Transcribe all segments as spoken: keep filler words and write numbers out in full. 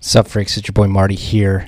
Sup, freaks? It's your boy Marty here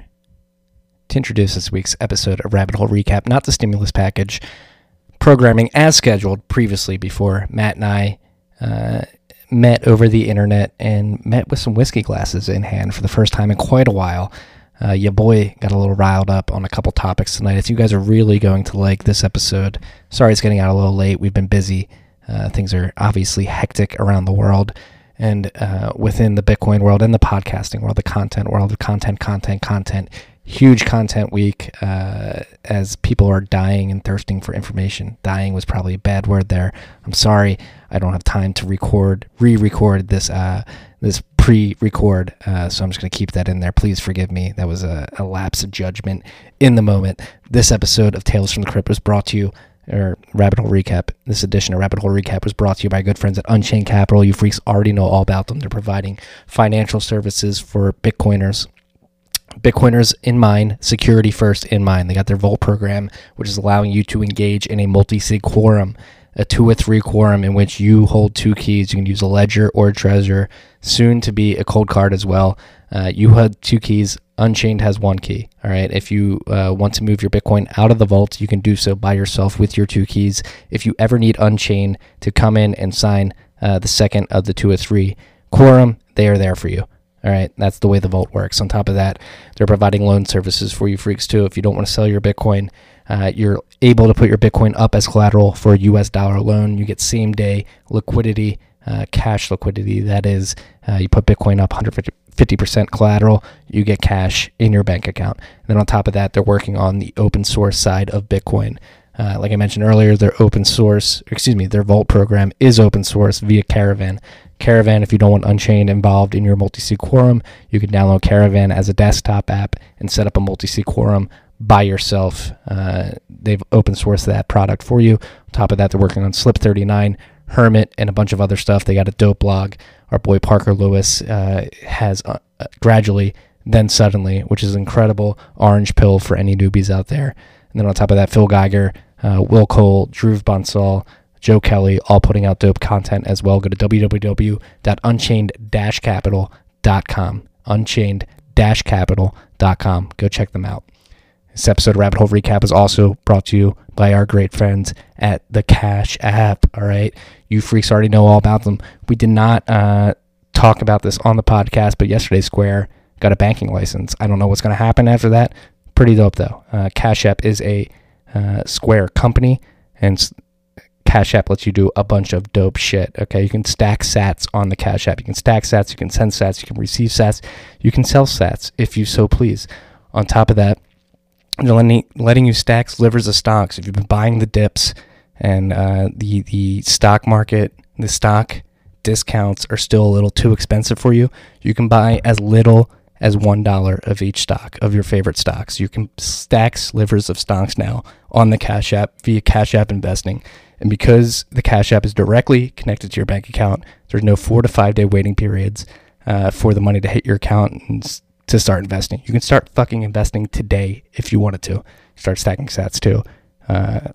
to introduce this week's episode of Rabbit Hole Recap, not the stimulus package, programming as scheduled previously before Matt and I uh, met over the internet and met with some whiskey glasses in hand for the first time in quite a while. Uh, your boy got a little riled up on a couple topics tonight. If you guys are really going to like this episode, sorry it's getting out a little late. We've been busy. Uh, things are obviously hectic around the world. And uh, within the Bitcoin world and the podcasting world, the content world, the content, content, content, huge content week uh, as people are dying and thirsting for information. Dying was probably a bad word there. I'm sorry. I don't have time to record, re-record this uh, this pre-record, uh, so I'm just going to keep that in there. Please forgive me. That was a, a lapse of judgment in the moment. This episode of Tales from the Crypt was brought to you or Rabbit Hole Recap, this edition of Rabbit Hole Recap was brought to you by good friends at Unchained Capital. You freaks already know all about them. They're providing financial services for Bitcoiners. Bitcoiners in mind, security first in mind. They got their Vault program, which is allowing you to engage in a multi-sig quorum, a two or three quorum in which you hold two keys. You can use a ledger or a Trezor, soon to be a cold card as well. Uh, you had two keys. Unchained has one key. All right. If you uh, want to move your Bitcoin out of the vault, you can do so by yourself with your two keys. If you ever need Unchained to come in and sign uh, the second of the two or three quorum, they are there for you. All right. That's the way the vault works. On top of that, they're providing loan services for you freaks too. If you don't want to sell your Bitcoin, uh, you're able to put your Bitcoin up as collateral for a U S dollar loan. You get same day liquidity, uh, cash liquidity. That is, uh, you put Bitcoin up one hundred fifty percent collateral, you get cash in your bank account. And then on top of that, they're working on the open source side of Bitcoin. Uh, like I mentioned earlier, their open source, excuse me, their Vault program is open source via Caravan. Caravan, if you don't want Unchained involved in your multi-sig quorum, you can download Caravan as a desktop app and set up a multi-sig quorum by yourself. Uh, they've open sourced that product for you. On top of that, they're working on Slip thirty-nine, Hermit, and a bunch of other stuff. They got a dope blog. Our boy Parker Lewis uh, has uh, gradually, then suddenly, which is incredible, orange pill for any newbies out there. And then on top of that, Phil Geiger, uh, Will Cole, Drew Bonsall, Joe Kelly, all putting out dope content as well. Go to w w w dot unchained dash capital dot com. unchained dash capital dot com. Go check them out. This episode of Rabbit Hole Recap is also brought to you by our great friends at the Cash App. All right. You freaks already know all about them. We did not uh, talk about this on the podcast, but yesterday Square got a banking license. I don't know what's going to happen after that. Pretty dope, though. Uh, Cash App is a uh, Square company, and Cash App lets you do a bunch of dope shit. Okay, you can stack sats on the Cash App. You can stack sats, you can send sats, you can receive sats, you can sell sats if you so please. On top of that, they're letting, letting you stack slivers of stocks. If you've been buying the dips and uh, the the stock market, the stock discounts are still a little too expensive for you, you can buy as little as one dollar of each stock of your favorite stocks. You can stack slivers of stocks now on the Cash App via Cash App Investing. And because the Cash App is directly connected to your bank account, there's no four to five day waiting periods uh, for the money to hit your account and to start investing. You can start fucking investing today if you wanted to. Start stacking sats too. Uh,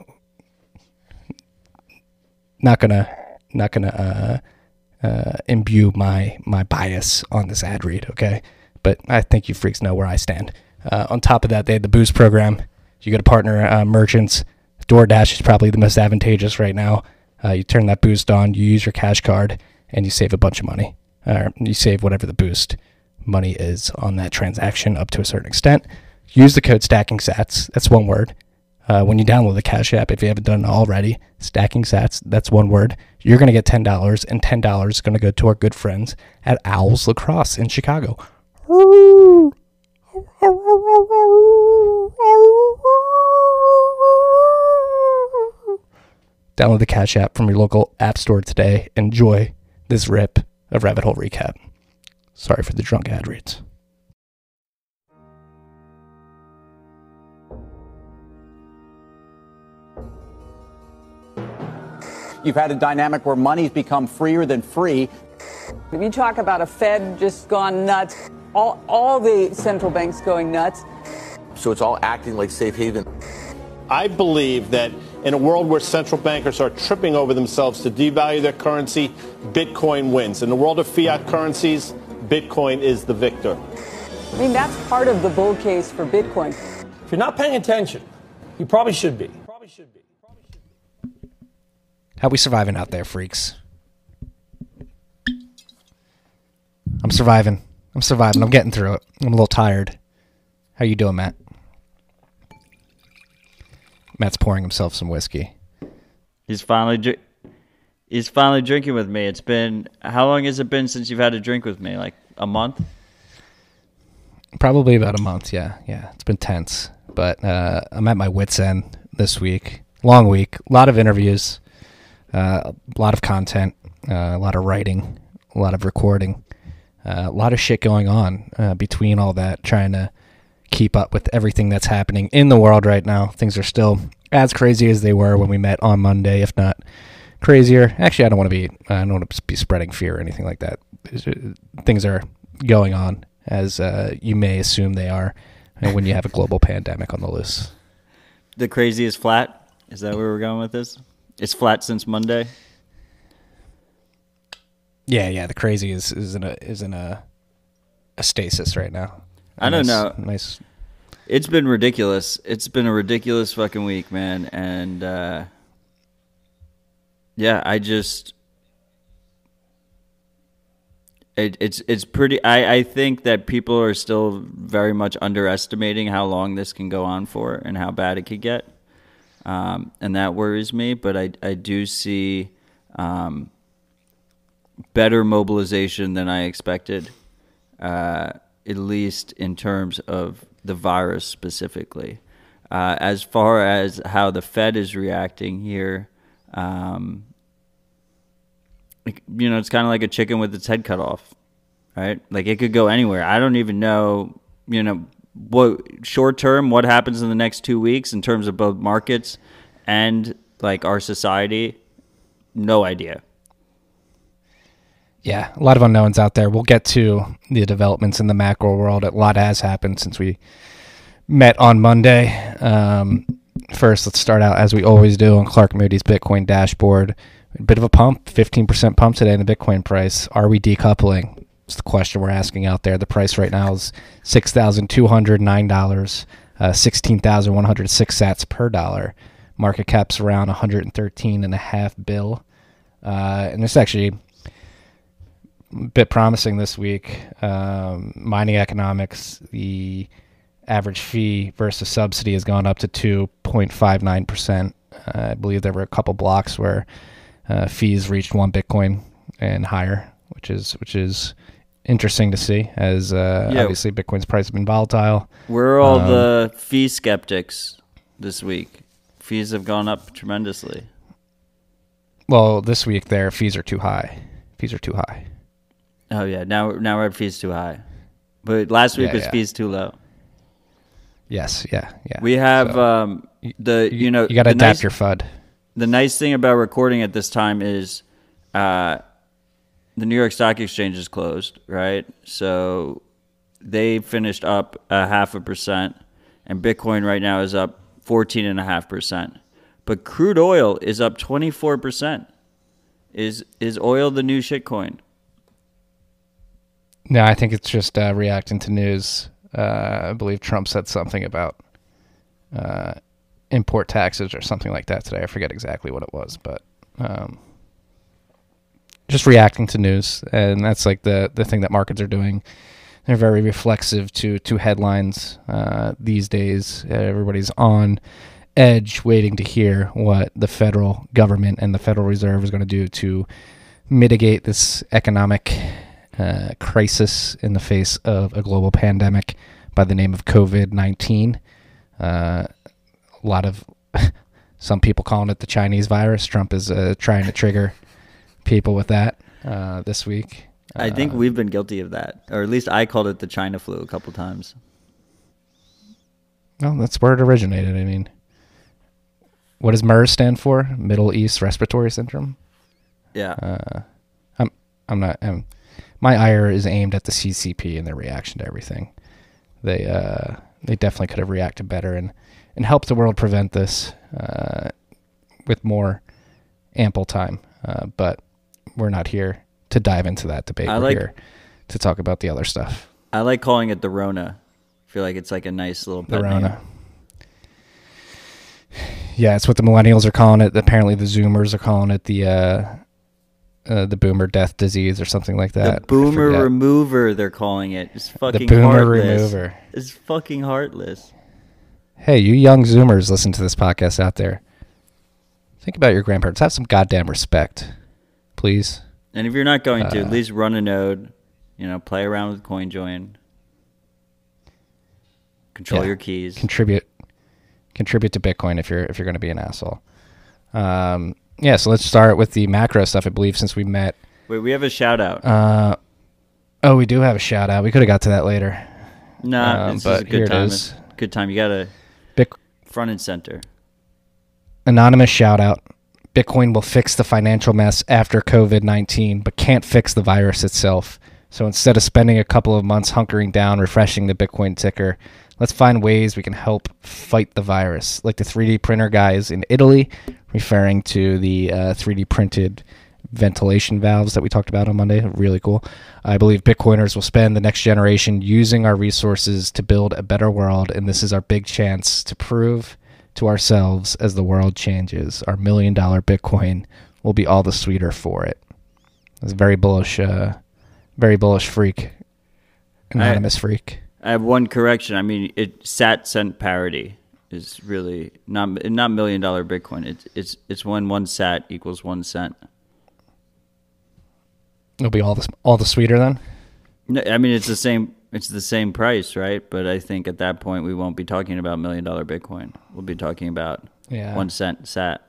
not gonna, not gonna uh, uh, imbue my my bias on this ad read, okay? But I think you freaks know where I stand. Uh, on top of that, they had the Boost program. You got to partner uh, merchants. DoorDash is probably the most advantageous right now. Uh, you turn that Boost on, you use your cash card, and you save a bunch of money. Or uh, you save whatever the Boost money is on that transaction up to a certain extent. Use the code Stacking Sats. That's one word. Uh, when you download the Cash App, if you haven't done it already, Stacking Sats, that's one word. You're going to get ten dollars, and ten dollars is going to go to our good friends at Owls Lacrosse in Chicago. Download the Cash App from your local app store today. Enjoy this rip of Rabbit Hole Recap. Sorry for the drunk ad reads. You've had a dynamic where money's become freer than free. If you talk about a Fed just gone nuts, all, all the central banks going nuts. So it's all acting like safe haven. I believe that in a world where central bankers are tripping over themselves to devalue their currency, Bitcoin wins. In the world of fiat currencies, Bitcoin is the victor. I mean, that's part of the bull case for Bitcoin. If you're not paying attention, you probably should be. Probably should be. Probably should be. How we surviving out there, freaks? I'm surviving. I'm surviving. I'm getting through it. I'm a little tired. How you doing, Matt? Matt's pouring himself some whiskey. He's finally dri- he's finally drinking with me. It's been, how long has it been since you've had a drink with me? Like a month? Probably about a month, yeah. Yeah, it's been tense. But uh, I'm at my wit's end this week. Long week. A lot of interviews. Uh, a lot of content. Uh, a lot of writing. A lot of recording. Uh, a lot of shit going on uh, between all that, trying to keep up with everything that's happening in the world right now. Things are still as crazy as they were when we met on Monday, if not crazier. Actually, I don't want to be I don't want to be spreading fear or anything like that. Things are going on as uh, you may assume they are when you have a global pandemic on the loose. The crazy is flat? Is that where we're going with this? It's flat since Monday? Yeah, yeah. The crazy is, is in a is in a, a stasis right now. I don't nice, know. Nice. It's been ridiculous. It's been a ridiculous fucking week, man. And uh, yeah, I just it, it's it's pretty. I, I think that people are still very much underestimating how long this can go on for and how bad it could get, um, and that worries me. But I I do see um, better mobilization than I expected. Uh, at least in terms of the virus specifically. Uh, as far as how the Fed is reacting here, um, you know, it's kind of like a chicken with its head cut off, right? Like it could go anywhere. I don't even know, you know, what short term, what happens in the next two weeks in terms of both markets and like our society. No idea. Yeah, a lot of unknowns out there. We'll get to the developments in the macro world. A lot has happened since we met on Monday. Um, first, let's start out, as we always do, on Clark Moody's Bitcoin dashboard. A bit of a pump, fifteen percent pump today in the Bitcoin price. Are we decoupling? It's the question we're asking out there. The price right now is six thousand two hundred nine dollars, uh, sixteen thousand one hundred six sats per dollar. Market cap's around one hundred thirteen and a half bill. Uh, and this actually bit promising this week. Um, mining economics, the average fee versus subsidy has gone up to two point five nine percent. Uh, I believe there were a couple blocks where uh, fees reached one Bitcoin and higher, which is which is interesting to see, as uh, yeah. obviously Bitcoin's price has been volatile. Where are all um, the fee skeptics this week? Fees have gone up tremendously. Well, this week their fees are too high. Fees are too high. Oh yeah, now now we're at fees too high, but last week Yeah, was yeah. fees too low. Yes, yeah, yeah. We have So, um, the you, you know you got to the adapt nice, your F U D. The nice thing about recording at this time is, uh, the New York Stock Exchange is closed, right? So they finished up a half a percent, and Bitcoin right now is up fourteen and a half percent. But crude oil is up twenty four percent. Is is oil the new shitcoin? No, I think it's just uh, reacting to news. Uh, I believe Trump said something about uh, import taxes or something like that today. I forget exactly what it was, but um, just reacting to news, and that's like the the thing that markets are doing. They're very reflexive to to headlines uh, these days. Everybody's on edge, waiting to hear what the federal government and the Federal Reserve is going to do to mitigate this economic uh, crisis in the face of a global pandemic by the name of COVID nineteen. Uh, a lot of some people calling it the Chinese virus. Trump is uh, trying to trigger people with that uh, this week. I think Uh, we've been guilty of that, or at least I called it the China flu a couple times. Well, that's where it originated. I mean, what does MERS stand for? Middle East Respiratory Syndrome. Yeah. Uh, I'm I'm not. I'm, my ire is aimed at the C C P and their reaction to everything. They uh they definitely could have reacted better and and helped the world prevent this uh, with more ample time. Uh, but we're not here to dive into that debate. I We're like- here to talk about the other stuff. I like calling it the Rona. I feel like it's like a nice little pet The Rona. name. Yeah, it's what the millennials are calling it. Apparently, the Zoomers are calling it the uh, uh, the Boomer Death Disease or something like that. The Boomer I forget. Remover, they're calling it. It's fucking Boomer heartless. Remover. It's fucking heartless. Hey, you young Zoomers, listen to this podcast out there. Think about your grandparents. Have some goddamn respect, please. And if you're not going to, Uh, at least run a node. You know, play around with CoinJoin. Control Yeah. your keys. Contribute, contribute to Bitcoin if you're if you're going to be an asshole. Um, yeah, so let's start with the macro stuff. I believe since we met. Wait, we have a shout out. Uh, oh, we do have a shout out. We could have got to that later. nah, um, this but is a good here it time. is. Good time. You gotta Bic- front and center. Anonymous shout out. Bitcoin will fix the financial mess after COVID nineteen, but can't fix the virus itself. So instead of spending a couple of months hunkering down, refreshing the Bitcoin ticker, let's find ways we can help fight the virus. Like the three D printer guys in Italy, referring to the uh, three D printed ventilation valves that we talked about on Monday. Really cool. I believe Bitcoiners will spend the next generation using our resources to build a better world, and this is our big chance to prove to ourselves as the world changes. Our million dollar Bitcoin will be all the sweeter for it. It's a very bullish, uh, very bullish freak, anonymous I, freak. I have one correction. I mean, it sat cent parity is really not not million dollar Bitcoin. It's it's it's when one sat equals one cent. It'll be all the all the sweeter then. No, I mean it's the same. It's the same price, right? But I think at that point we won't be talking about million dollar Bitcoin. We'll be talking about Yeah. one cent sat.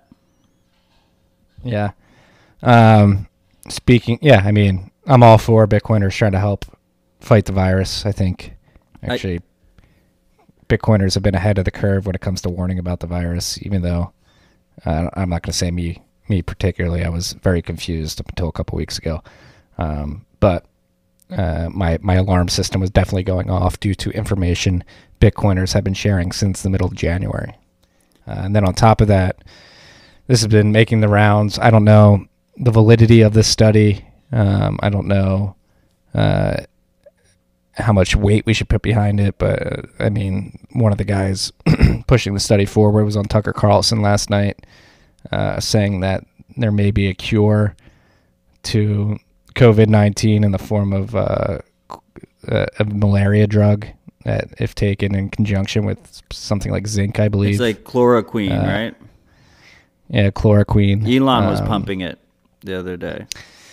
Yeah. Um, speaking, yeah, I mean, I'm all for Bitcoiners trying to help fight the virus. I think actually Bitcoiners have been ahead of the curve when it comes to warning about the virus, even though uh, I'm not going to say me, me particularly. I was very confused up until a couple weeks ago. Um, but uh, my, my alarm system was definitely going off due to information Bitcoiners have been sharing since the middle of January. Uh, and then on top of that, this has been making the rounds. I don't know the validity of this study. Um, I don't know uh, how much weight we should put behind it, but uh, I mean, one of the guys pushing the study forward was on Tucker Carlson last night, uh, saying that there may be a cure to COVID nineteen in the form of uh, a, a malaria drug that, if taken in conjunction with something like zinc, I believe. It's like chloroquine, Uh, right? Yeah, chloroquine. Elon was Um, pumping it the other day.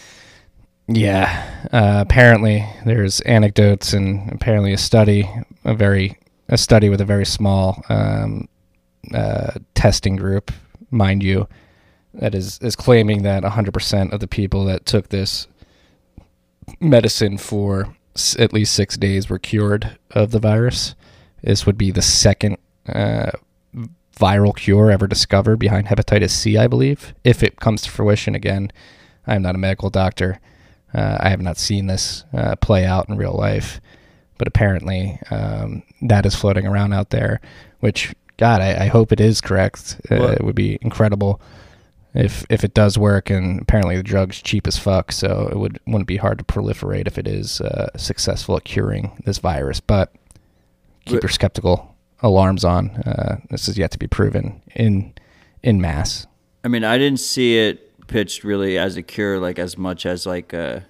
Yeah, uh, apparently there's anecdotes and apparently a study, a very a study with a very small um, uh, testing group, mind you, that is is claiming that one hundred percent of the people that took this medicine for s- at least six days were cured of the virus. This would be the second uh, viral cure ever discovered behind hepatitis C, I believe, if it comes to fruition. Again, I'm not a medical doctor. Uh, I have not seen this uh, play out in real life, but apparently um, that is floating around out there, which, God, I, I hope it is correct. Uh, Well- it would be incredible if if it does work, and apparently the drug's cheap as fuck, so it would, wouldn't be hard to proliferate if it is uh, successful at curing this virus. But keep But- your skeptical alarms on. Uh, this is yet to be proven in in mass. I mean, I didn't see it pitched really as a cure, like as much as like uh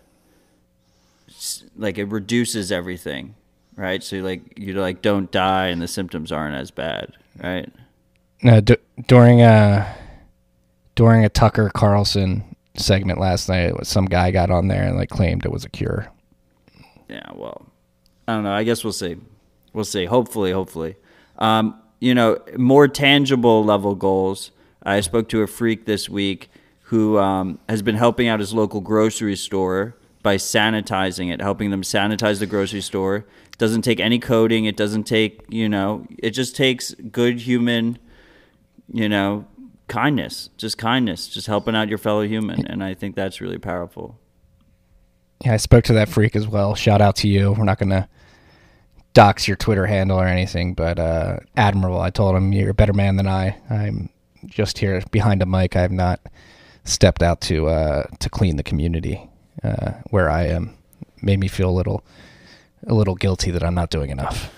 like it reduces everything, right? So like you like don't die and the symptoms aren't as bad, right? No, d- during a during a Tucker Carlson segment last night, some guy got on there and like claimed it was a cure. Yeah, well, I don't know. I guess we'll see. We'll see. Hopefully, hopefully. Um, you know, more tangible level goals. I spoke to a freak this week who um, has been helping out his local grocery store by sanitizing it, helping them sanitize the grocery store. It doesn't take any coding. It doesn't take, you know, it just takes good human, you know, kindness, just kindness, just helping out your fellow human. And I think that's really powerful. Yeah, I spoke to that freak as well. Shout out to you. We're not going to dox your Twitter handle or anything, but uh, admirable. I told him, you're a better man than I. I'm just here behind a mic. I have not stepped out to uh, to clean the community uh, where I am. Made me feel a little a little guilty that I'm not doing enough.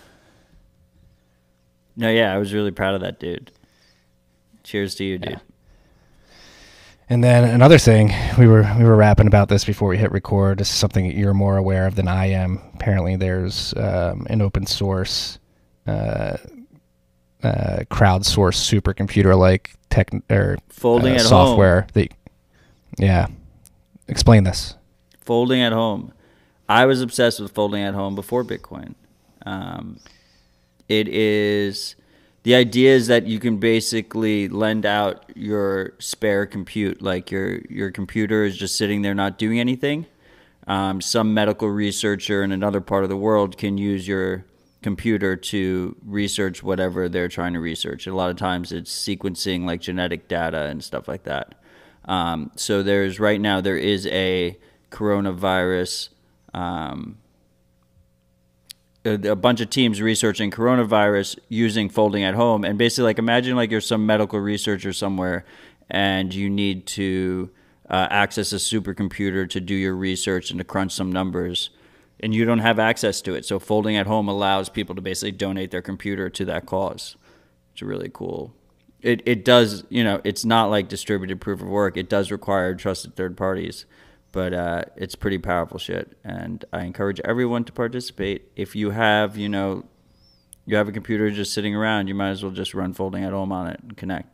No, yeah, I was really proud of that dude. Cheers to you, dude. Yeah. And then another thing, we were we were rapping about this before we hit record. This is something that you're more aware of than I am. Apparently, there's um, an open source, uh, uh, crowdsourced supercomputer like tech or Folding uh, at software. home. That, yeah, explain this. Folding at home. I was obsessed with folding at home before Bitcoin. Um, it is. The idea is that you can basically lend out your spare compute, like your your computer is just sitting there not doing anything. Um, some medical researcher in another part of the world can use your computer to research whatever they're trying to research. A lot of times it's sequencing like genetic data and stuff like that. Um, so there's right now there is a coronavirus um A, a bunch of teams researching coronavirus using folding at home, and basically like imagine like you're some medical researcher somewhere and you need to uh, access a supercomputer to do your research and to crunch some numbers, and you don't have access to it. So folding at home allows people to basically donate their computer to that cause. It's really cool. It it does, you know, it's not like distributed proof of work. It does require trusted third parties. But uh, it's pretty powerful shit, and I encourage everyone to participate. If you have, you know, you have a computer just sitting around, you might as well just run folding at home on it and connect.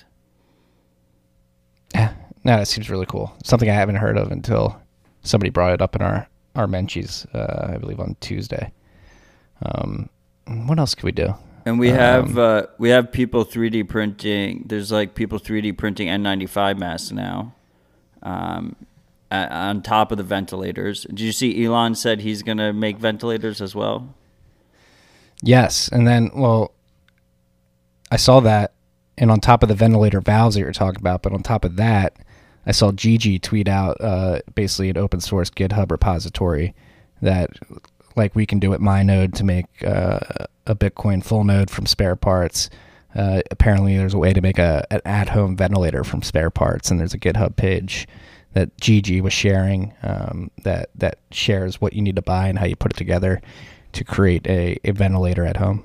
Yeah, no, that seems really cool. Something I haven't heard of until somebody brought it up in our our Menchies, uh, I believe on Tuesday. Um, what else could we do? And we um, have uh, we have people three D printing. There's like people three D printing N ninety-five masks now. Um, on top of the ventilators. Did you see Elon said he's going to make ventilators as well? Yes. And then, well, I saw that, and on top of the ventilator valves that you're talking about, but on top of that, I saw Gigi tweet out uh, basically an open source GitHub repository that, like we can do at MyNode to make uh, a Bitcoin full node from spare parts. Uh, apparently, there's a way to make a an at-home ventilator from spare parts, and there's a GitHub page that Gigi was sharing um, that that shares what you need to buy and how you put it together to create a, a ventilator at home.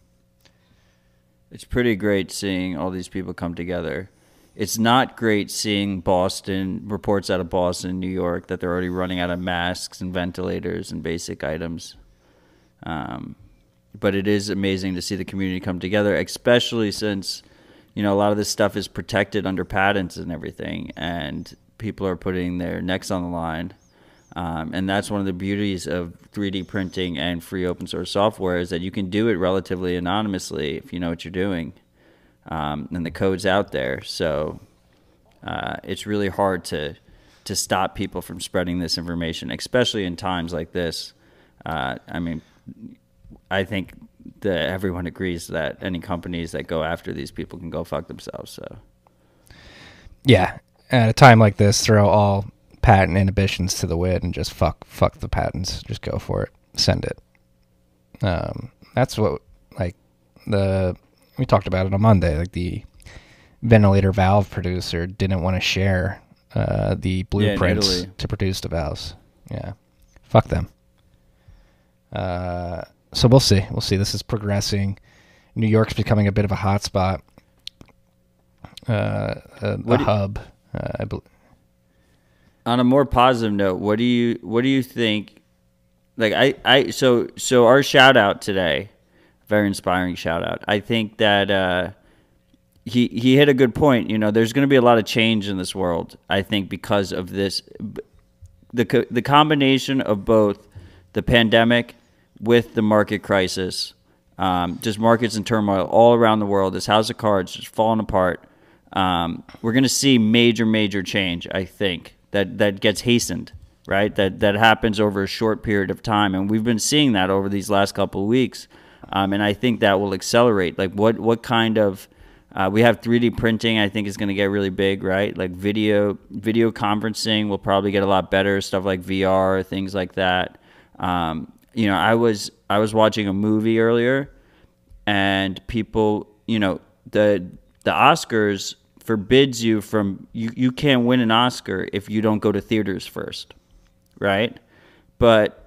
It's pretty great seeing all these people come together. It's not great seeing Boston, reports out of Boston, New York, that they're already running out of masks and ventilators and basic items. Um, but it is amazing to see the community come together, especially since, you know, a lot of this stuff is protected under patents and everything, and people are putting their necks on the line. Um, and that's one of the beauties of three D printing and free open source software is that you can do it relatively anonymously if you know what you're doing. Um, and the code's out there. So uh, it's really hard to to stop people from spreading this information, especially in times like this. Uh, I mean, I think that everyone agrees that any companies that go after these people can go fuck themselves. So yeah. At a time like this, throw all patent inhibitions to the wind and just fuck fuck the patents. Just go for it. Send it. Um, that's what, like, the we talked about it on Monday. Like, the ventilator valve producer didn't want to share uh, the blueprints yeah, to produce the valves. Yeah. Fuck them. Uh, so we'll see. We'll see. This is progressing. New York's becoming a bit of a hotspot. Uh, a, a hub. Uh, I believe. On a more positive note, what do you what do you think? Like I, I so so our shout out today, very inspiring shout out. I think that uh, he he hit a good point. You know, there's going to be a lot of change in this world. I think because of this, the the combination of both the pandemic with the market crisis, um, just markets in turmoil all around the world. This house of cards just falling apart. Um, we're going to see major, major change, I think, that, that gets hastened, right? That that happens over a short period of time. And we've been seeing that over these last couple of weeks. Um, and I think that will accelerate. Like what, what kind of, uh, we have three D printing, I think is going to get really big, right? Like video, video conferencing will probably get a lot better, stuff like V R, things like that. Um, you know, I was, I was watching a movie earlier and people, you know, the, the Oscars forbids you from you, you can't win an Oscar if you don't go to theaters first, right? But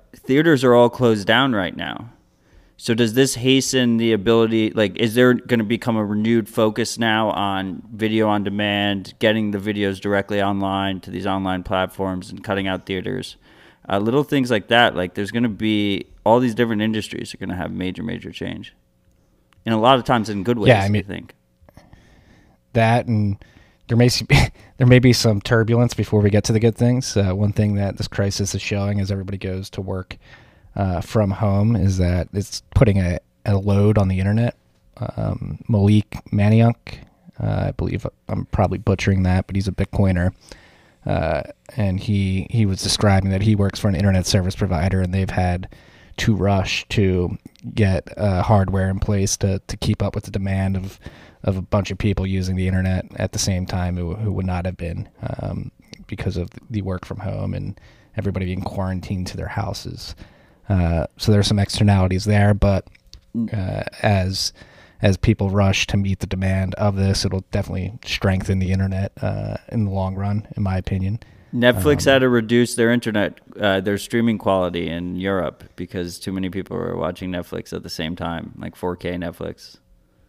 theaters are all closed down right now. So does this hasten the ability, like, is there going to become a renewed focus now on video on demand, getting the videos directly online to these online platforms and cutting out theaters? Uh, little things like that, like there's going to be, all these different industries are going to have major, major change. And a lot of times in good ways, yeah, I, mean, I think. That, and there may, there may be some turbulence before we get to the good things. Uh, one thing that this crisis is showing as everybody goes to work Uh, from home is that it's putting a, a load on the internet. Um, Malik Maniuk, uh, I believe I'm probably butchering that, but he's a Bitcoiner. Uh, and he, he was describing that he works for an internet service provider, and they've had to rush to get uh, hardware in place to, to keep up with the demand of, of a bunch of people using the internet at the same time who, who would not have been um, because of the work from home and everybody being quarantined to their houses. Uh, so there's some externalities there, but uh, as as people rush to meet the demand of this, it'll definitely strengthen the internet uh, in the long run, in my opinion. Netflix um, had to reduce their internet, uh, their streaming quality in Europe because too many people were watching Netflix at the same time, like four K Netflix.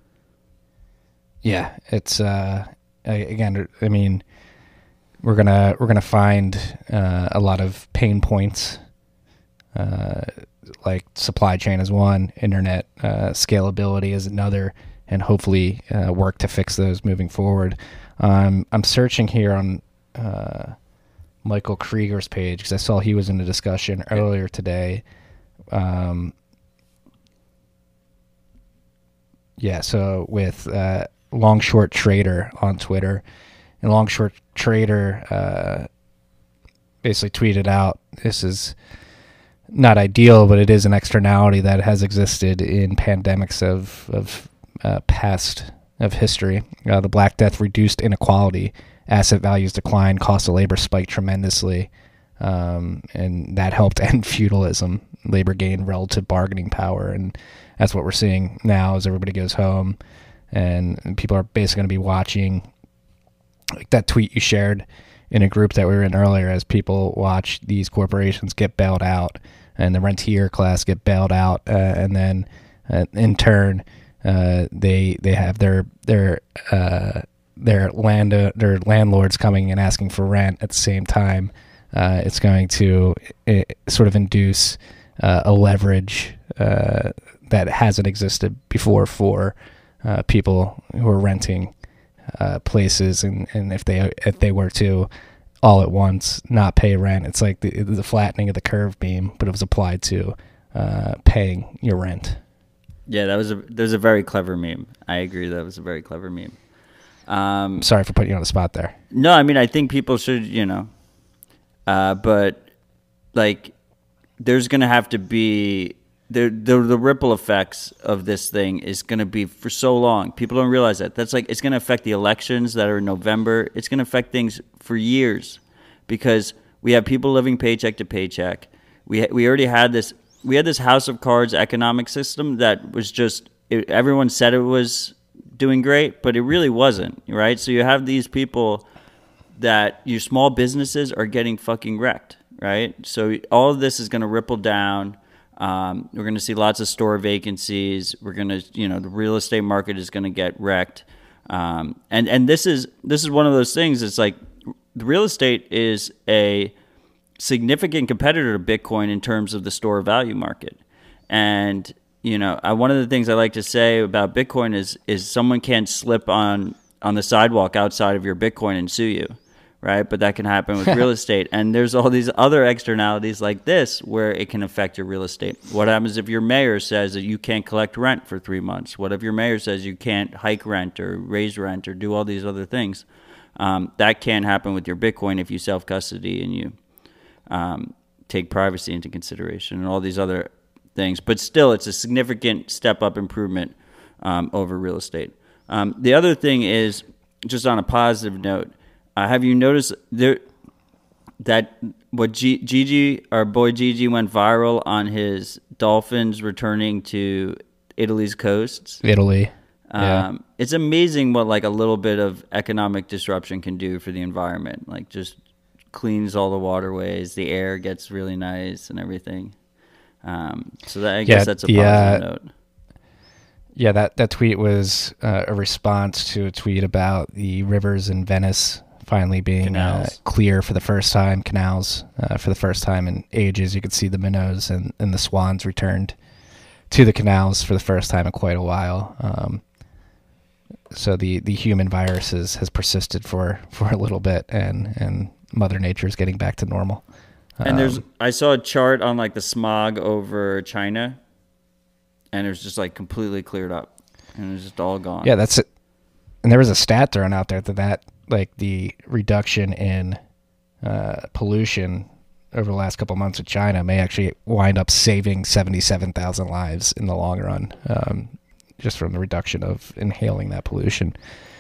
Yeah, it's uh, again, I mean, we're gonna we're gonna find uh, a lot of pain points. Uh, like supply chain is one, internet uh, scalability is another, and hopefully uh, work to fix those moving forward. Um, I'm searching here on uh, Michael Krieger's page because I saw he was in a discussion earlier today. Um, yeah, so with uh, Long Short Trader on Twitter, and Long Short Trader uh, basically tweeted out, this is not ideal, but it is an externality that has existed in pandemics of of uh, past of history. Uh, the Black Death reduced inequality, asset values declined, cost of labor spiked tremendously, um, and that helped end feudalism. Labor gained relative bargaining power, and that's what we're seeing now as everybody goes home, and, and people are basically going to be watching, like that tweet you shared in a group that we were in earlier, as people watch these corporations get bailed out and the rentier class get bailed out, uh, and then uh, in turn uh, they they have their their uh, their land uh, their landlords coming and asking for rent at the same time. Uh, it's going to it, sort of induce uh, a leverage uh, that hasn't existed before for uh, people who are renting uh, places, and, and if they if they were to all at once not pay rent, it's like the, the flattening of the curve beam, but it was applied to uh, paying your rent. Yeah, that was a there's a very clever meme. I agree, that was a very clever meme. Um, Sorry for putting you on the spot there. No, I mean, I think people should, you know, uh, but like, there's gonna have to be the the the ripple effects of this thing is gonna be for so long. People don't realize that. That's like, it's gonna affect the elections that are in November. It's gonna affect things for years, because we have people living paycheck to paycheck. We we already had this. We had this house of cards economic system that was just, it, everyone said it was doing great, but it really wasn't, right? So you have these people that your small businesses are getting fucking wrecked, right? So all of this is going to ripple down. Um, we're going to see lots of store vacancies. We're going to, you know, the real estate market is going to get wrecked. Um, and, and this is, this is one of those things. It's like, the real estate is a significant competitor to Bitcoin in terms of the store value market. And, you know, I, one of the things I like to say about Bitcoin is, is someone can't slip on, on the sidewalk outside of your Bitcoin and sue you, right? But that can happen with real estate. And there's all these other externalities like this where it can affect your real estate. What happens if your mayor says that you can't collect rent for three months? What if your mayor says you can't hike rent or raise rent or do all these other things? Um, that can happen with your Bitcoin if you self-custody and you um, take privacy into consideration and all these other things. But still, it's a significant step-up improvement um, over real estate. Um, the other thing is, just on a positive note, uh, have you noticed there that what G- Gigi, our boy Gigi, went viral on his dolphins returning to Italy's coasts? Italy. Yeah. Um, it's amazing what like a little bit of economic disruption can do for the environment. Like, just cleans all the waterways, the air gets really nice and everything. Um, so that, I Yeah, guess that's a the, positive uh, note. Yeah, that, that tweet was uh, a response to a tweet about the rivers in Venice finally being uh, Canals. clear for the first time, canals uh, for the first time in ages. You could see the minnows and, and the swans returned to the canals for the first time in quite a while. Um, so the, the human virus is, has persisted for, for a little bit, and, and Mother Nature is getting back to normal. And there's, Um, I saw a chart on like the smog over China, and it was just like completely cleared up, and it was just all gone. Yeah, that's it. And there was a stat thrown out there that that like the reduction in uh, pollution over the last couple of months of China may actually wind up saving seventy-seven thousand lives in the long run, um, just from the reduction of inhaling that pollution.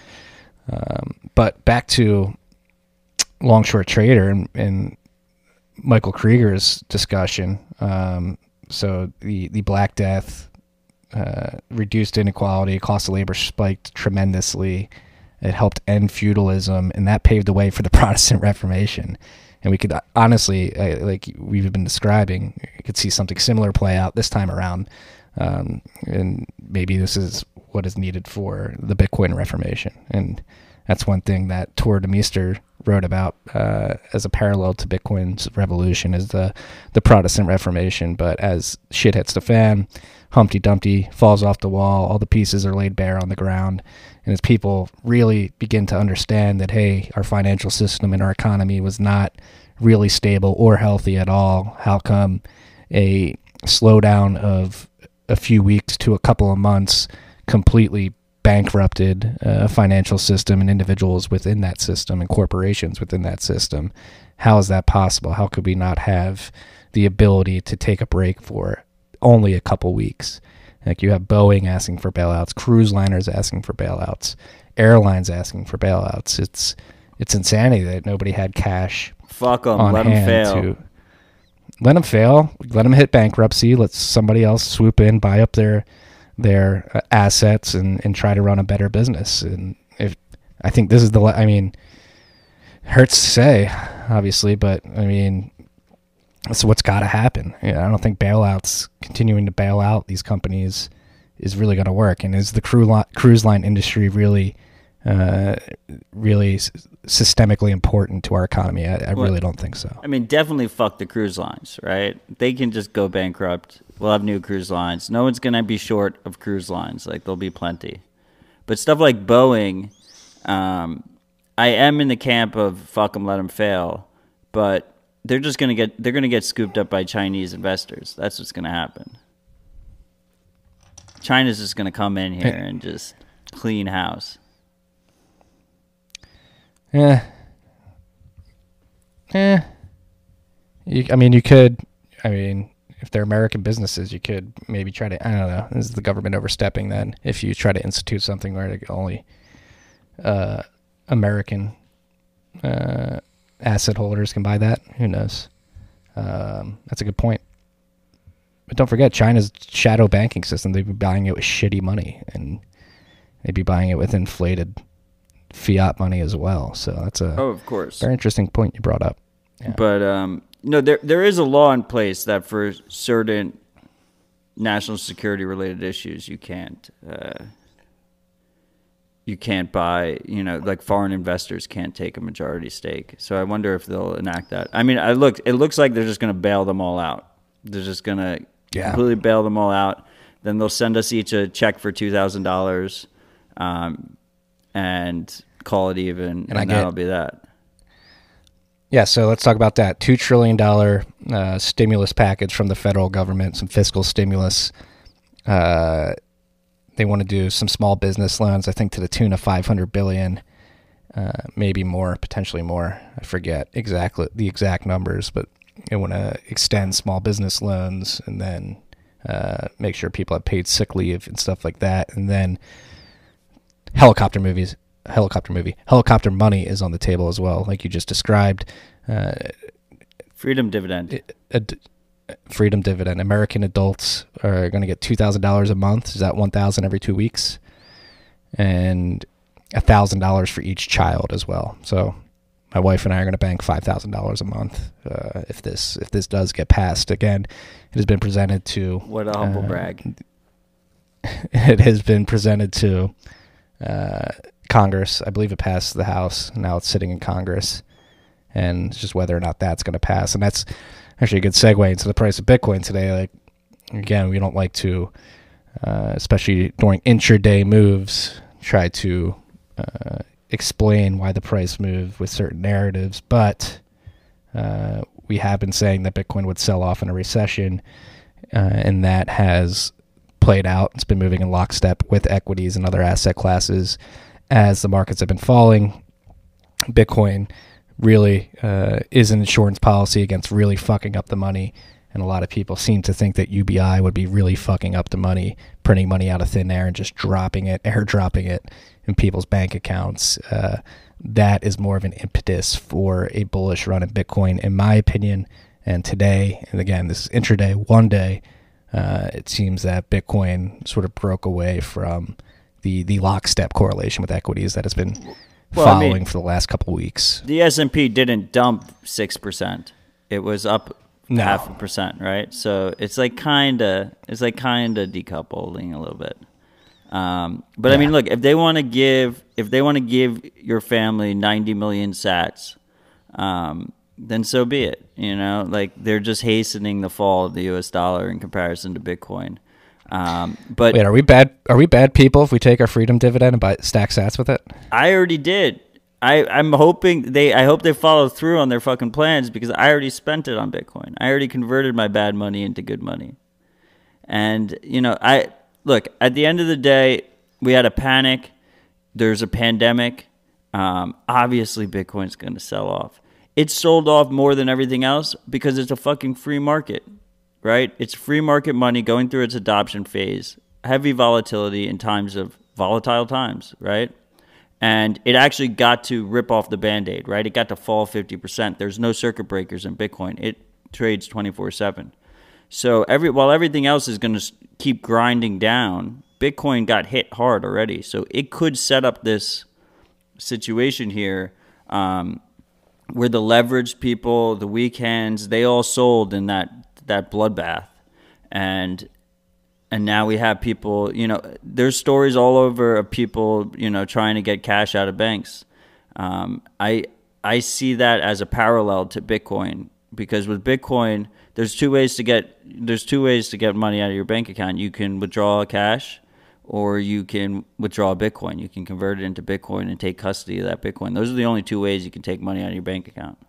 Um, but back to long-short trader and, and Michael Krieger's discussion. Um, so the, the Black Death, Uh, reduced inequality, cost of labor spiked tremendously. It helped end feudalism, and that paved the way for the Protestant Reformation. And we could uh, honestly, uh, like we've been describing, you could see something similar play out this time around. Um, and maybe this is what is needed for the Bitcoin Reformation. And that's one thing that Tor Demeester wrote about uh, as a parallel to Bitcoin's revolution is the, the Protestant Reformation. But as shit hits the fan, Humpty Dumpty falls off the wall, all the pieces are laid bare on the ground, and as people really begin to understand that, hey, our financial system and our economy was not really stable or healthy at all, how come a slowdown of a few weeks to a couple of months completely bankrupted a uh, financial system and individuals within that system and corporations within that system? How is that possible? How could we not have the ability to take a break for only a couple weeks? Like, you have Boeing asking for bailouts, cruise liners asking for bailouts, airlines asking for bailouts. It's it's insanity that nobody had cash. Fuck them. On Let them hand fail. to let them fail. Let them hit bankruptcy. Let somebody else swoop in, buy up their their uh, assets, and, and try to run a better business. And if I think this is the, I mean, hurts to say, obviously, but I mean, that's what's got to happen. Yeah, I don't think bailouts, continuing to bail out these companies, is really going to work. And is the cruise line, cruise line industry really, uh, really s- systemically important to our economy? I, I Well, really don't think so. I mean, definitely fuck the cruise lines, right? They can just go bankrupt. We'll have new cruise lines. No one's going to be short of cruise lines. Like, there'll be plenty. But stuff like Boeing, um, I am in the camp of fuck them, let them fail. But they're just going to get, they're going to get scooped up by Chinese investors. That's what's going to happen. China's just going to come in here and just clean house. Yeah. Eh. You, I mean, you could, I mean, if they're American businesses, you could maybe try to, I don't know, is the government overstepping then if you try to institute something where only uh, American uh, asset holders can buy that? Who knows? Um, that's a good point. But don't forget, China's shadow banking system, they'd be buying it with shitty money, and they'd be buying it with inflated fiat money as well. So that's a Oh, of course. very interesting point you brought up. Yeah. But um, no, there there is a law in place that for certain national security related issues, you can't uh, you can't buy. You know, like foreign investors can't take a majority stake. So I wonder if they'll enact that. I mean, I look. It looks like they're just going to bail them all out. They're just going to Yeah. completely bail them all out. Then they'll send us each a check for two thousand dollars, um, and call it even, and, And I and get- that'll be that. Yeah, so let's talk about that. two trillion dollars uh, stimulus package from the federal government, some fiscal stimulus. Uh, they want to do some small business loans, I think to the tune of five hundred billion dollars, uh, maybe more, potentially more. I forget exactly the exact numbers, but they want to extend small business loans and then uh, make sure people have paid sick leave and stuff like that. And then helicopter movies. helicopter movie. Helicopter money is on the table as well, like you just described. Uh, Freedom dividend. a, a freedom dividend. American adults are going to get two thousand dollars a month. Is that one thousand every two weeks? And one thousand dollars for each child as well. So my wife and I are going to bank five thousand dollars a month uh, if this if this does get passed. Again, it has been presented to What a humble uh, brag. It has been presented to uh, Congress. I believe it passed the House. Now it's sitting in Congress, and it's just whether or not that's going to pass. And that's actually a good segue into the price of Bitcoin today. Like, again, we don't like to, uh, especially during intraday moves, try to uh, explain why the price moved with certain narratives, but uh, we have been saying that Bitcoin would sell off in a recession, uh, and that has played out. It's been moving in lockstep with equities and other asset classes as the markets have been falling. Bitcoin really uh, is an insurance policy against really fucking up the money, and a lot of people seem to think that U B I would be really fucking up the money, printing money out of thin air and just dropping it, airdropping it in people's bank accounts. Uh, that is more of an impetus for a bullish run in Bitcoin, in my opinion. And today, and again, this is intraday, one day, uh, it seems that Bitcoin sort of broke away from the, the lockstep correlation with equities that has been Well, I following mean, for the last couple of weeks. The S and P didn't dump six percent. It was up No. half a percent, right? So it's like kind of it's like kind of decoupling a little bit. Um, but Yeah. I mean, look, if they want to give if they want to give your family ninety million sats, um, then so be it. You know, like they're just hastening the fall of the U S dollar in comparison to Bitcoin. Um, but Wait, are we bad? Are we bad people if we take our freedom dividend and buy stack sats with it? I already did. I, I'm hoping they. I hope they follow through on their fucking plans because I already spent it on Bitcoin. I already converted my bad money into good money. And you know, I look at the end of the day, we had a panic. There's a pandemic. Um, obviously, Bitcoin's going to sell off. It sold off more than everything else because it's a fucking free market, right? It's free market money going through its adoption phase. Heavy volatility in times of volatile times, right? And it actually got to rip off the Band-Aid, right? It got to fall fifty percent. There's no circuit breakers in Bitcoin. It trades twenty-four seven. So every while everything else is going to keep grinding down, Bitcoin got hit hard already. So it could set up this situation here um, where the leveraged people, the weak hands, they all sold in that, that bloodbath. And And now we have people, you know, there's stories all over of people, you know, trying to get cash out of banks. Um, I I see that as a parallel to Bitcoin because with Bitcoin, there's two ways to get there's two ways to get money out of your bank account. You can withdraw cash, or you can withdraw Bitcoin. You can convert it into Bitcoin and take custody of that Bitcoin. Those are the only two ways you can take money out of your bank account.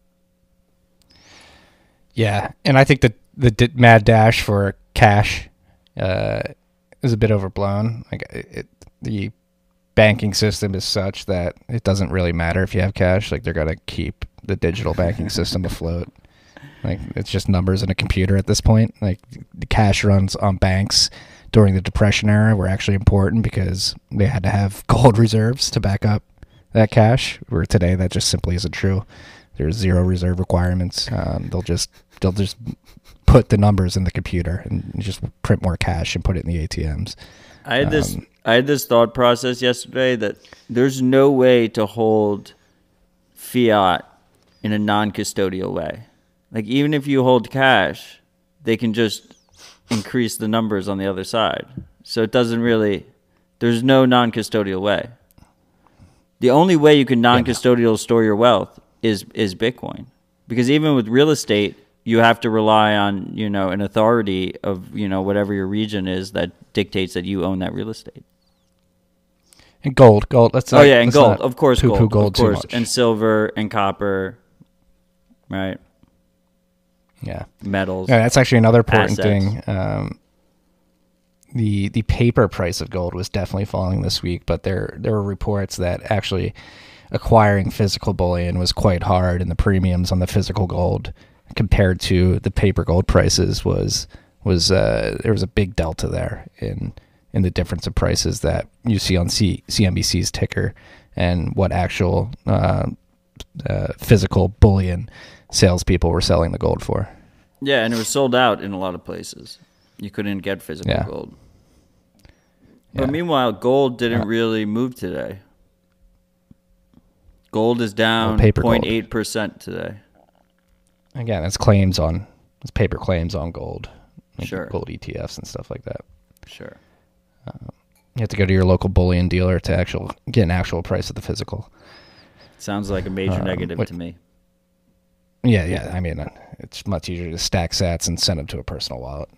Yeah, and I think that the d- mad dash for cash uh, is a bit overblown. Like it, it, the banking system is such that it doesn't really matter if you have cash. Like they're gonna keep the digital banking system afloat. Like it's just numbers in a computer at this point. Like the cash runs on banks during the Depression era were actually important because they had to have gold reserves to back up that cash. Where today that just simply isn't true. There's zero reserve requirements. Um, they'll just they'll just put the numbers in the computer and just print more cash and put it in the A T Ms. I had this Um, I had this thought process yesterday that there's no way to hold fiat in a non-custodial way. Like even if you hold cash, they can just increase the numbers on the other side. So it doesn't really there's no non-custodial way. The only way you can non-custodial store your wealth is is Bitcoin. Because even with real estate, you have to rely on, you know, an authority of, you know, whatever your region is that dictates that you own that real estate. And gold, gold. Let's Oh not, yeah, and let's gold, not of course, poo-poo gold, gold of too course, much. and silver and copper, right? Yeah, Metals. yeah. That's actually another important assets. thing. Um, the the paper price of gold was definitely falling this week, but there there were reports that actually acquiring physical bullion was quite hard, and the premiums on the physical gold compared to the paper gold prices was was uh, there was a big delta there in in the difference of prices that you see on C- CNBC's ticker and what actual uh, uh, physical bullion salespeople were selling the gold for. Yeah, and it was sold out in a lot of places. You couldn't get physical Yeah. gold. Yeah. But meanwhile, gold didn't Yeah. really move today. Gold is down paper zero point gold. eight percent today. Again, that's claims on, it's paper claims on gold. Like Sure. Gold E T Fs and stuff like that. Sure. You have to go to your local bullion dealer to actual get an actual price of the physical. Sounds like a major Um, negative what- to me. Yeah, yeah. I mean, uh, it's much easier to stack sats and send them to a personal wallet.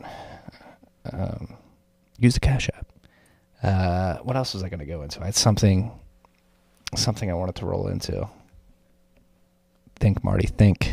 Um, use the Cash App. Uh, what else was I going to go into? I had something, something I wanted to roll into. Think, Marty. Think.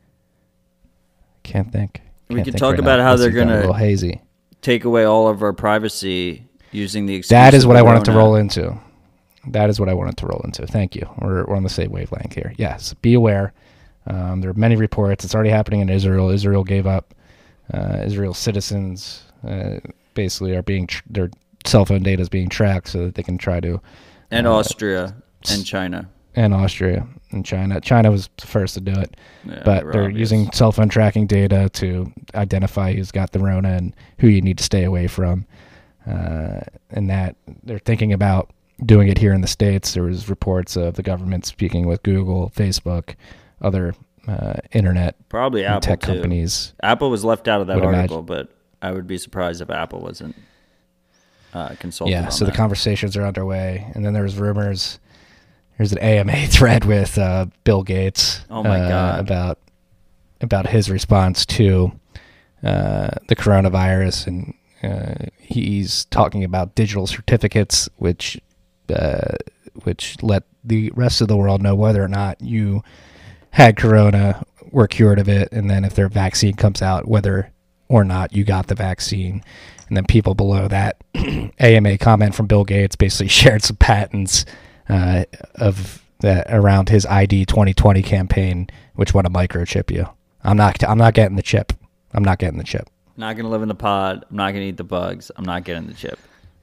Can't think. We Can't could think talk right about now. how This they're has gotten gonna- a little hazy. Take away all of our privacy using the excuse That is of what the I wanted to Rona. roll into. That is what I wanted to roll into. Thank you. We're, we're on the same wavelength here. Yes, be aware. Um, there are many reports. It's already happening in Israel. Israel gave up. Uh, Israel citizens uh, basically are being tr- their cell phone data is being tracked so that they can try to. And uh, Austria and China. And Austria and China. China was the first to do it, Yeah, but they they're were obvious. using cell phone tracking data to identify who's got the Rona and who you need to stay away from. Uh, and that they're thinking about doing it here in the States. There was reports of the government speaking with Google, Facebook, other uh, internet Probably and Apple tech too. companies. Apple was left out of that Would article, but I would be surprised if Apple wasn't uh, consulted. Yeah, on so that. the conversations are underway. And then there's rumors. There's an A M A thread with uh, Bill Gates. Oh my uh, God. About about his response to uh, the coronavirus, and uh, he's talking about digital certificates, which uh, which let the rest of the world know whether or not you had corona, were cured of it, and then if their vaccine comes out, whether or not you got the vaccine. And then people below that A M A comment from Bill Gates basically shared some patents uh, of that around his I D twenty twenty campaign, which want to microchip you. I'm not. I'm not getting the chip. I'm not getting the chip. Not gonna live in the pod. I'm not gonna eat the bugs. I'm not getting the chip.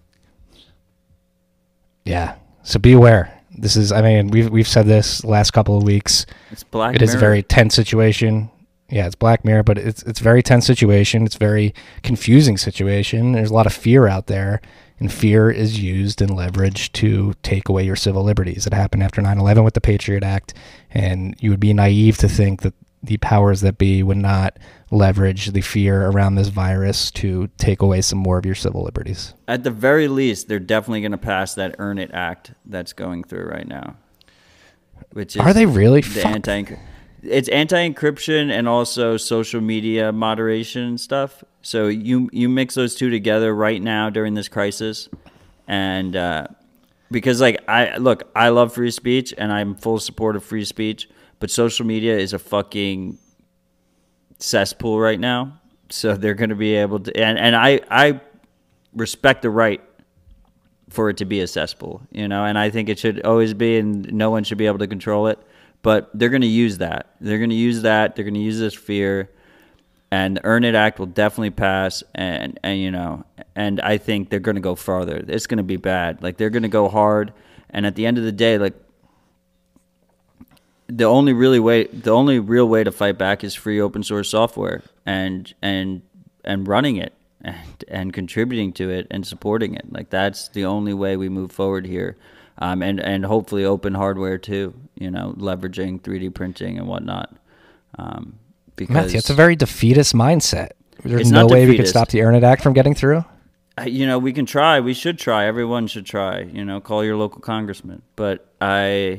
Yeah. So be aware. This is. I mean, we've we've said this the last couple of weeks. It's Black It is a Mirror. very tense situation. Yeah, it's Black Mirror, but it's it's a very tense situation. It's a very confusing situation. There's a lot of fear out there, and fear is used and leveraged to take away your civil liberties. It happened after nine eleven with the Patriot Act, and you would be naive to think that the powers that be would not leverage the fear around this virus to take away some more of your civil liberties. At the very least, they're definitely gonna pass that Earn It Act that's going through right now. Which is Are they really? the Fuck. anti? It's anti-encryption and also social media moderation stuff. So you you mix those two together right now during this crisis, and uh, because like I look, I love free speech and I'm full support of free speech, but social media is a fucking cesspool right now. So they're going to be able to, and and I I respect the right for it to be a cesspool, you know, and I think it should always be, and no one should be able to control it. But they're going to use that. They're going to use that. They're going to use this fear, and the Earn It Act will definitely pass. And, and you know, and I think they're going to go farther. It's going to be bad. Like they're going to go hard. And at the end of the day, like the only really way, the only real way to fight back is free open source software and and and running it and and contributing to it and supporting it. Like that's the only way we move forward here. Um, and, and hopefully open hardware too, you know, leveraging three D printing and whatnot. Um, because Matthew, it's a very defeatist mindset. There's It's no not way we could defeatist. stop the Earn It Act from getting through. I- you know, we can try. We should try. Everyone should try. You know, call your local congressman. But I,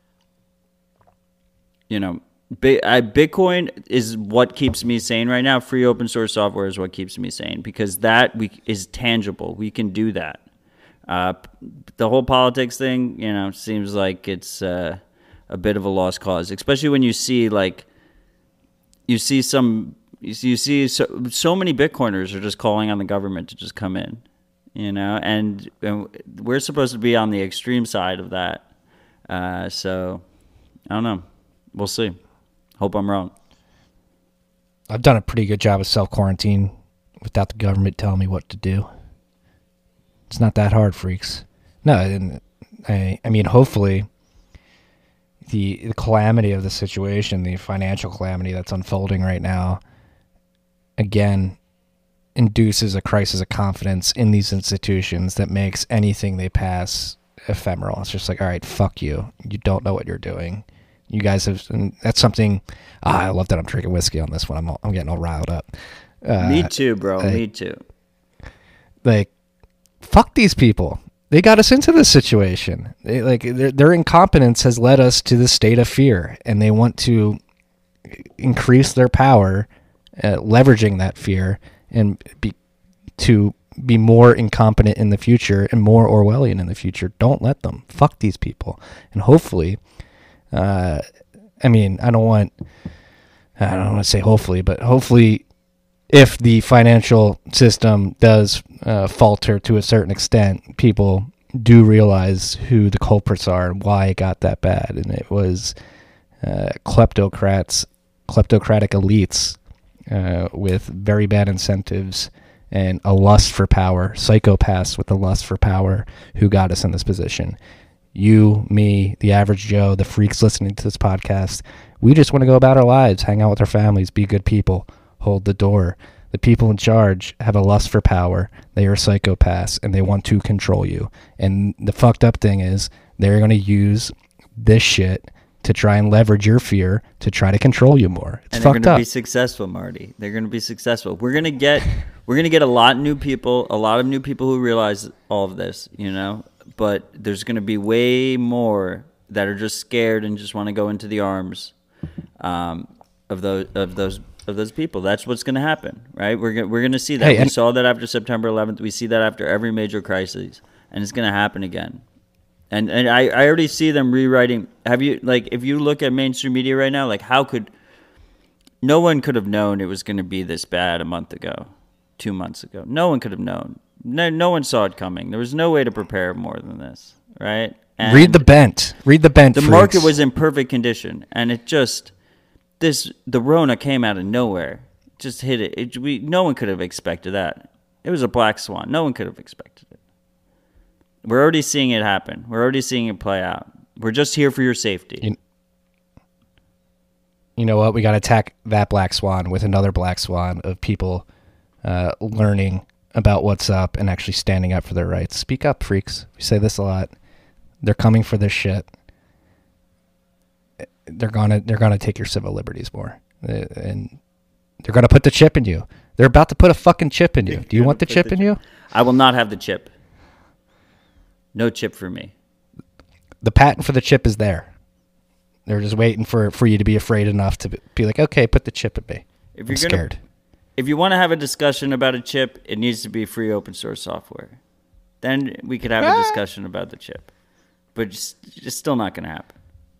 you know, Bi- I, Bitcoin is what keeps me sane right now. Free open source software is what keeps me sane because that we is tangible. We can do that. Uh, the whole politics thing, you know, seems like it's uh, a bit of a lost cause, especially when you see like you see some you see, you see so, so many Bitcoiners are just calling on the government to just come in, you know, and, and we're supposed to be on the extreme side of that. Uh, so I don't know. We'll see. Hope I'm wrong. I've done a pretty good job of self-quarantine without the government telling me what to do. It's not that hard, freaks. No, and I, I mean, hopefully the, the calamity of the situation, the financial calamity that's unfolding right now, again, induces a crisis of confidence in these institutions that makes anything they pass ephemeral. It's just like, all right, fuck you. You don't know what you're doing. You guys have, and that's something. Ah, I love that I'm drinking whiskey on this one. I'm all, I'm getting all riled up. Uh, Me too, bro. like, Me too. Like, fuck these people. They got us into this situation. They, like their, their incompetence has led us to this state of fear, and they want to increase their power, uh, leveraging that fear, and be to be more incompetent in the future and more Orwellian in the future. Don't let them. Fuck these people. And hopefully, uh, I mean, I don't want, I don't want to say hopefully, but hopefully, if the financial system does uh, falter to a certain extent, people do realize who the culprits are and why it got that bad. And it was uh, kleptocrats, kleptocratic elites uh, with very bad incentives and a lust for power, psychopaths with a lust for power who got us in this position. You, me, the average Joe, the freaks listening to this podcast, we just want to go about our lives, hang out with our families, be good people, hold the door. The people in charge have a lust for power. They are psychopaths, and they want to control you. And the fucked up thing is they're going to use this shit to try and leverage your fear to try to control you more. It's and they're fucked gonna up. be successful, Marty. They're going to be successful. We're going to get we're going to get a lot of new people, a lot of new people who realize all of this, you know, but there's going to be way more that are just scared and just want to go into the arms um, of those of those of those people. That's what's going to happen, right? We're go- we're going to see that. Hey, we and- saw that after September eleventh. We see that after every major crisis, and it's going to happen again. And and I, I already see them rewriting. Have you, like, if you look at mainstream media right now, like, how could, no one could have known it was going to be this bad a month ago, two months ago. No one could have known. No, no one saw it coming. There was no way to prepare more than this, right? And Read the bent. Read the bent. the freaks. market was in perfect condition, and it just, this, the Rona came out of nowhere, just hit it. it we, no one could have expected that. It was a black swan. No one could have expected it. We're already seeing it happen. We're already seeing it play out. We're just here for your safety. You, you know what? We got to attack that black swan with another black swan of people uh, learning about what's up and actually standing up for their rights. Speak up, freaks. We say this a lot. They're coming for this shit. They're gonna they're gonna take your civil liberties more, and they're gonna put the chip in you. They're about to put a fucking chip in you. Do you want the chip in you? I will not have the chip. No chip for me. The patent for the chip is there. They're just waiting for, for you to be afraid enough to be like, okay, put the chip in me. If I'm you're gonna, scared. If you want to have a discussion about a chip, it needs to be free open source software. Then we could have a discussion about the chip. But just, it's still not going to happen.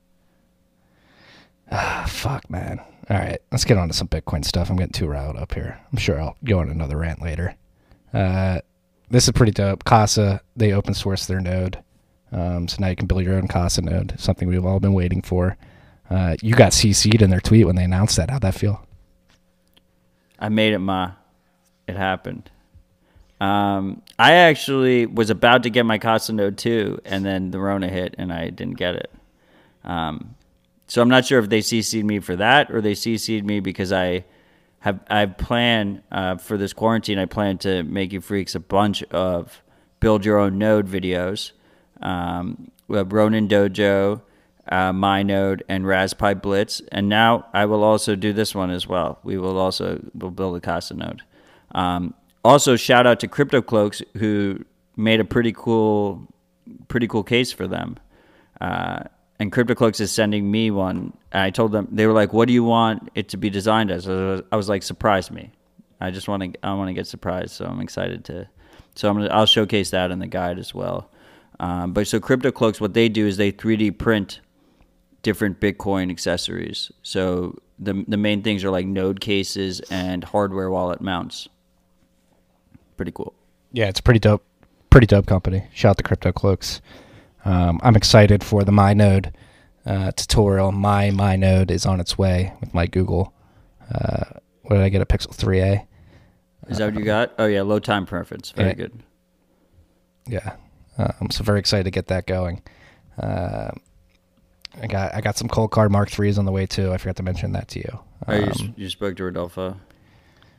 Ah, fuck, man. All right, let's get on to some Bitcoin stuff. I'm getting too riled up here. I'm sure I'll go on another rant later. Uh, this is pretty dope. Casa, they open source their node. Um, so now you can build your own Casa node, something we've all been waiting for. Uh, you got C C'd in their tweet when they announced that. How'd that feel? I made it, Ma. It happened. Um, I actually was about to get my Casa node too, and then the Rona hit, and I didn't get it. Um, so I'm not sure if they C C'd me for that, or they C C'd me because I have I plan uh, for this quarantine. I plan to make you freaks a bunch of build your own node videos. Um, we have Ronin Dojo, uh, My Node, and Raspberry Blitz, and now I will also do this one as well. We will also we'll build a Casa node. Um, also, shout out to CryptoCloaks, who made a pretty cool, pretty cool case for them. Uh, and CryptoCloaks is sending me one. I told them, they were like, "What do you want it to be designed as?" I was, I was like, "Surprise me." I just want to, I want to get surprised, so I'm excited to. So I'm gonna, I'll showcase that in the guide as well. Um, but so CryptoCloaks, what they do is they three D print different Bitcoin accessories. So the the main things are like node cases and hardware wallet mounts. Pretty cool. Yeah, it's pretty dope. Pretty dope company. Shout out to CryptoCloaks. Um, I'm excited for the My Node uh, tutorial. My My Node is on its way with my Google. Uh, what did I get? A Pixel three A. Is that what you got? Oh yeah, low time preference. Very yeah. good. Yeah. Uh, I'm so very excited to get that going. Uh, I got I got some Cold Card Mark threes on the way too. I forgot to mention that to you. Oh, you, Um, you spoke to Rodolfo?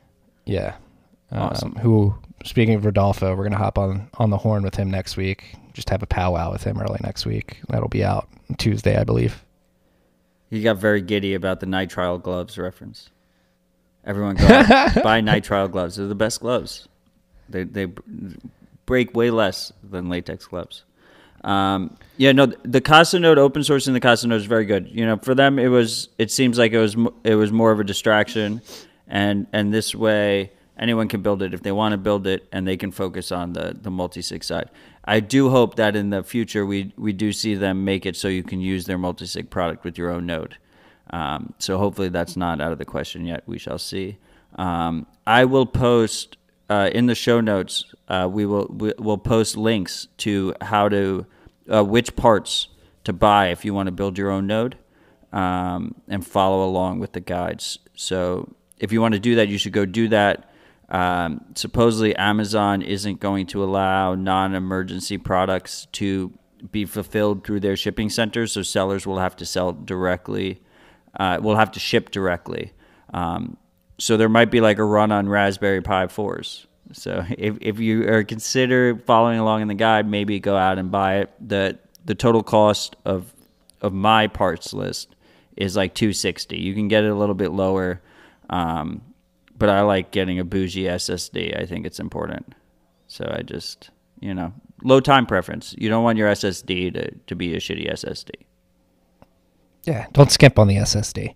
yeah. Awesome. Um, who, speaking of Rodolfo, we're going to hop on, on the horn with him next week. just have a powwow with him early next week. That'll be out on Tuesday, I believe. He got very giddy about the nitrile gloves reference. Everyone go out, buy nitrile gloves. They're the best gloves. They they break way less than latex gloves. Um, yeah, no, the Casa Node open source in the Casa Node is very good. You know, for them, it was. It seems like it was. It was more of a distraction, and and this way, anyone can build it if they want to build it, and they can focus on the the multi-sig side. I do hope that in the future we we do see them make it so you can use their multi-sig product with your own node. Um, so hopefully that's not out of the question yet. We shall see. Um, I will post uh, in the show notes. Uh, we will we, we'll post links to how to uh, which parts to buy if you want to build your own node, um, and follow along with the guides. So if you want to do that, you should go do that. Um, supposedly Amazon isn't going to allow non-emergency products to be fulfilled through their shipping centers, so sellers will have to sell directly. Uh, will have to ship directly. Um, so there might be like a run on Raspberry Pi fours. So if if you are consider following along in the guide, maybe go out and buy it. The the total cost of of my parts list is like two hundred sixty dollars. You can get it a little bit lower, um, but I like getting a bougie S S D. I think it's important. So I just, you know, low time preference. You don't want your S S D to, to be a shitty S S D. Yeah, don't skimp on the S S D.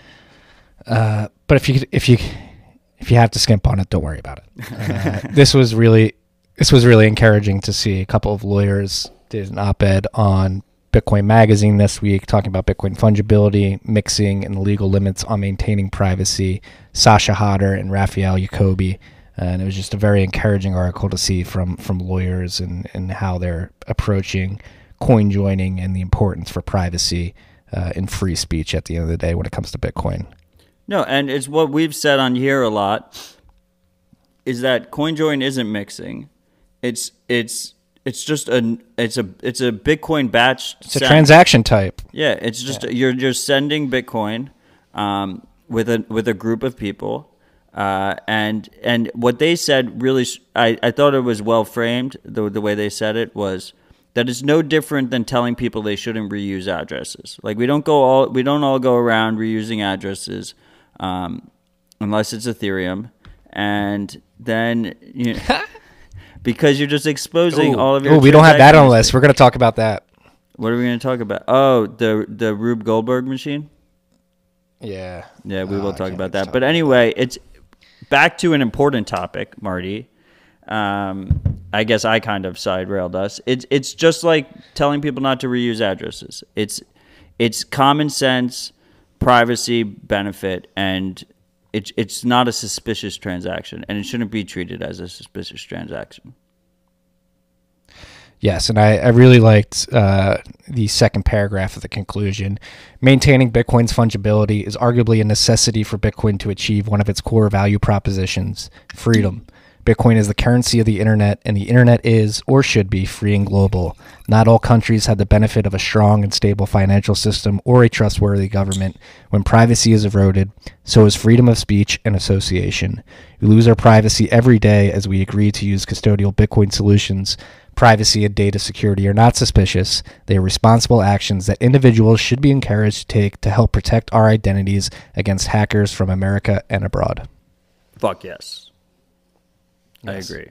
Uh, but if you if you if you have to skimp on it, don't worry about it. Uh, this was really this was really encouraging to see. A couple of lawyers did an op-ed on Bitcoin Magazine this week talking about Bitcoin fungibility, mixing, and the legal limits on maintaining privacy. Sasha Hodder and Raphael Jacobi, and it was just a very encouraging article to see from from lawyers and and how they're approaching coin joining and the importance for privacy. Uh, in free speech at the end of the day when it comes to Bitcoin. No, and it's what we've said on here a lot, is that CoinJoin isn't mixing. It's it's it's just a it's a it's a Bitcoin batch. It's send. a transaction type. Yeah, it's just yeah. you're you're sending Bitcoin um, with a with a group of people, uh, and and what they said really, I, I thought it was well framed. The the way they said it was that it's no different than telling people they shouldn't reuse addresses. Like we don't go all we don't all go around reusing addresses, um, unless it's Ethereum, and then you know, because you're just exposing Ooh. all of your. Oh, we don't have that on the list. We're going to talk about that. What are we going to talk about? Oh, the the Rube Goldberg machine. Yeah, yeah, we oh, will talk about that. But anyway, it's back to an important topic, Marty. Um, I guess I kind of side railed us. It's it's just like telling people not to reuse addresses. It's it's common sense, privacy benefit, and it's it's not a suspicious transaction, and it shouldn't be treated as a suspicious transaction. Yes, and I, I really liked uh, the second paragraph of the conclusion. Maintaining Bitcoin's fungibility is arguably a necessity for Bitcoin to achieve one of its core value propositions, freedom. Bitcoin is the currency of the internet, and the internet is, or should be, free and global. Not all countries have the benefit of a strong and stable financial system or a trustworthy government. When privacy is eroded, so is freedom of speech and association. We lose our privacy every day as we agree to use custodial Bitcoin solutions. Privacy and data security are not suspicious. They are responsible actions that individuals should be encouraged to take to help protect our identities against hackers from America and abroad. Fuck yes. Yes. I agree.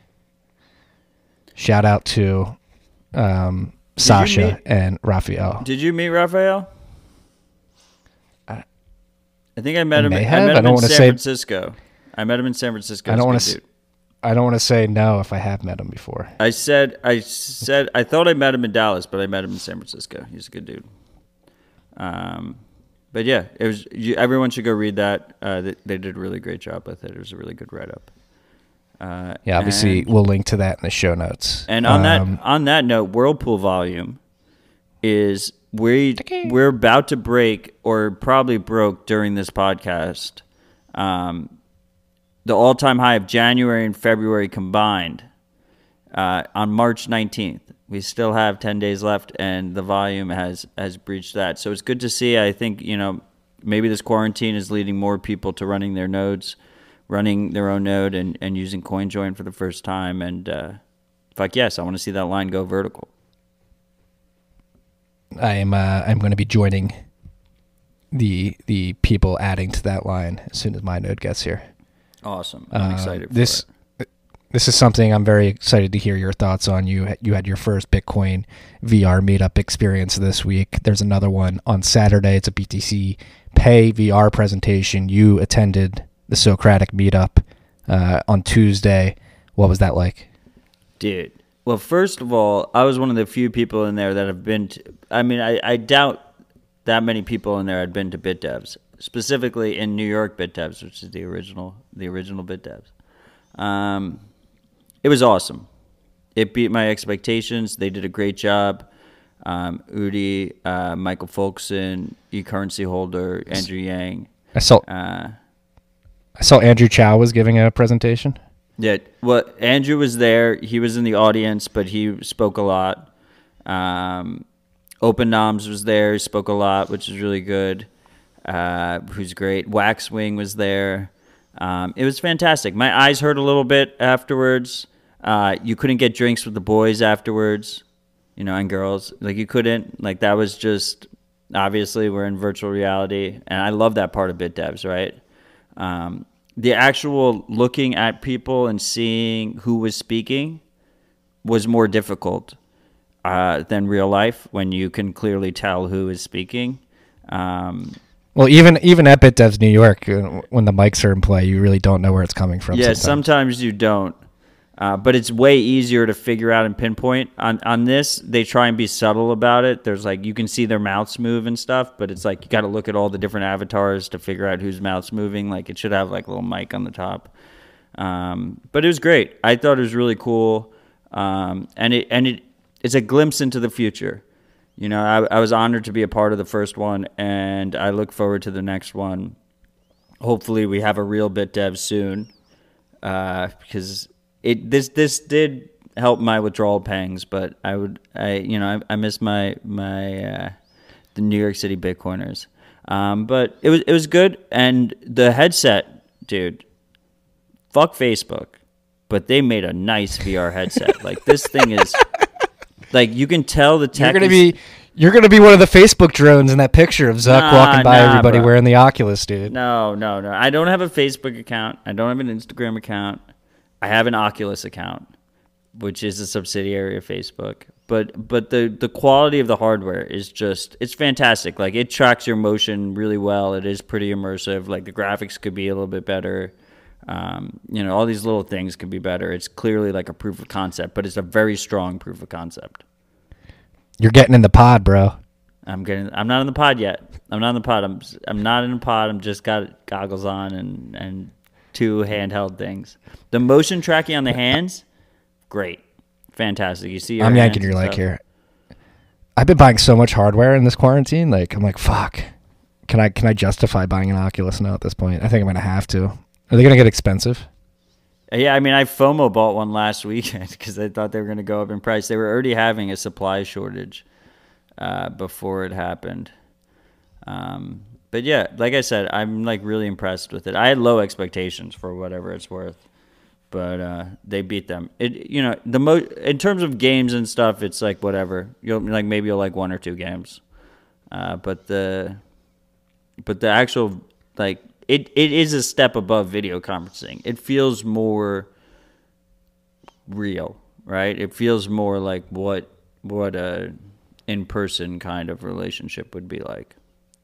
Shout out to um, Sasha meet, and Raphael. Did you meet Raphael? I, I think I met him. I, have. I met I him don't in want to San say, Francisco. I met him in San Francisco. I don't want to. I don't want to say no if I have met him before. I said. I said. I thought I met him in Dallas, but I met him in San Francisco. He's a good dude. Um, but yeah, it was. You, everyone should go read that. Uh, they, they did a really great job with it. It was a really good write up. Uh, yeah, obviously and, we'll link to that in the show notes. And on um, that on that note, Whirlpool volume is we we're about to break or probably broke during this podcast. Um, the all-time high of January and February combined uh, on March nineteenth. We still have ten days left, and the volume has has breached that. So it's good to see. I think you know maybe this quarantine is leading more people to running their nodes. running their own node and, and using CoinJoin for the first time. And uh, fuck yes, I want to see that line go vertical. I am uh, I'm going to be joining the the people adding to that line as soon as my node gets here. Awesome. I'm uh, excited for this, it. This is something I'm very excited to hear your thoughts on. You you had your first Bitcoin V R meetup experience this week. There's another one on Saturday. It's a B T C Pay V R presentation. You attended the Socratic meetup uh, on Tuesday. What was that like? Dude. Well, first of all, I was one of the few people in there that have been to, I mean, I, I doubt that many people in there had been to BitDevs, specifically in New York BitDevs, which is the original, the original BitDevs. Um, it was awesome. It beat my expectations. They did a great job. Um, Udi, uh, Michael Folkson, eCurrency holder, Andrew Yang. I saw Uh, I saw Andrew Chow was giving a presentation. Yeah, well, Andrew was there. He was in the audience, but he spoke a lot. Um, Open Noms was there. He spoke a lot, which is really good. Uh, who's great. Waxwing was there. Um, it was fantastic. My eyes hurt a little bit afterwards. Uh, you couldn't get drinks with the boys afterwards, you know, and girls. Like, you couldn't. Like, that was just, obviously, we're in virtual reality. And I love that part of BitDevs, right? Um The actual looking at people and seeing who was speaking was more difficult uh, than real life when you can clearly tell who is speaking. Um, Well, even even at BitDevs New York, uh, when the mics are in play, you really don't know where it's coming from. yeah, sometimes, sometimes you don't. Uh, but it's way easier to figure out and pinpoint. On on this, they try and be subtle about it. There's like, you can see their mouths move and stuff, but it's like you got to look at all the different avatars to figure out whose mouth's moving. Like, it should have like a little mic on the top. Um, but it was great. I thought it was really cool, um, and it and it it's a glimpse into the future. You know, I, I was honored to be a part of the first one, and I look forward to the next one. Hopefully, we have a real BitDev soon, uh, because. It this this did help my withdrawal pangs, but I would I you know I, I miss my my uh, the New York City Bitcoiners, um, but it was it was good, and the headset, dude, fuck Facebook, but they made a nice V R headset. Like, this thing is like, you can tell the tech. You're gonna is, be you're gonna be one of the Facebook drones in that picture of Zuck Nah, walking by nah, everybody bro. wearing the Oculus, dude. No, no, no. I don't have a Facebook account. I don't have an Instagram account. I have an Oculus account, which is a subsidiary of Facebook. But but the, the quality of the hardware is just, it's fantastic. Like, it tracks your motion really well. It is pretty immersive. Like, the graphics could be a little bit better. Um, you know, all these little things could be better. It's clearly like a proof of concept, but it's a very strong proof of concept. You're getting in the pod, bro. I'm getting. I'm not in the pod yet. I'm not in the pod. I'm. I'm not in the pod. I'm just got goggles on and and two handheld things. The motion tracking on the hands, great, fantastic. You see, your I'm yanking hands your and leg stuff. here. I've been buying so much hardware in this quarantine. Like, I'm like, fuck. Can I can I justify buying an Oculus now at this point? I think I'm gonna have to. Are they gonna get expensive? Yeah, I mean, I FOMO bought one last weekend because I thought they were going to go up in price. They were already having a supply shortage uh, before it happened. Um, but yeah, like I said, I'm like really impressed with it. I had low expectations for whatever it's worth, but uh, they beat them. It, you know, the mo in terms of games and stuff, it's like whatever. You'll like maybe you'll like one or two games, uh, but the but the actual like. It it is a step above video conferencing. It feels more real, right? It feels more like what what a in-person kind of relationship would be like.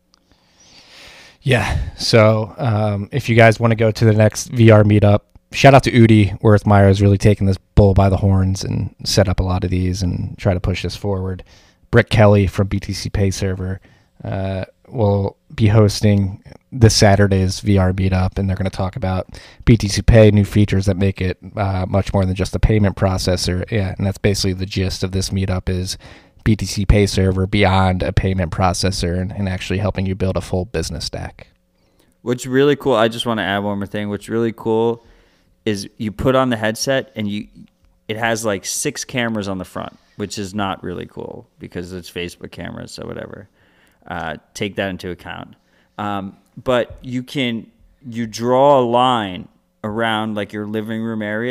Yeah. So um, if you guys want to go to the next V R meetup, shout out to Udi Werthmeyer is really taking this bull by the horns and set up a lot of these and try to push this forward. Britt Kelly from B T C Pay Server uh, will be hosting this Saturday's V R meetup, and they're going to talk about B T C Pay, new features that make it uh, much more than just a payment processor. Yeah, and that's basically the gist of this meetup is B T C Pay Server beyond a payment processor and, and actually helping you build a full business stack. What's really cool, I just want to add one more thing. What's really cool is you put on the headset and you it has like six cameras on the front, which is not really cool because it's Facebook cameras, so whatever. Uh, take that into account. Um, but you can, you draw a line around like your living room area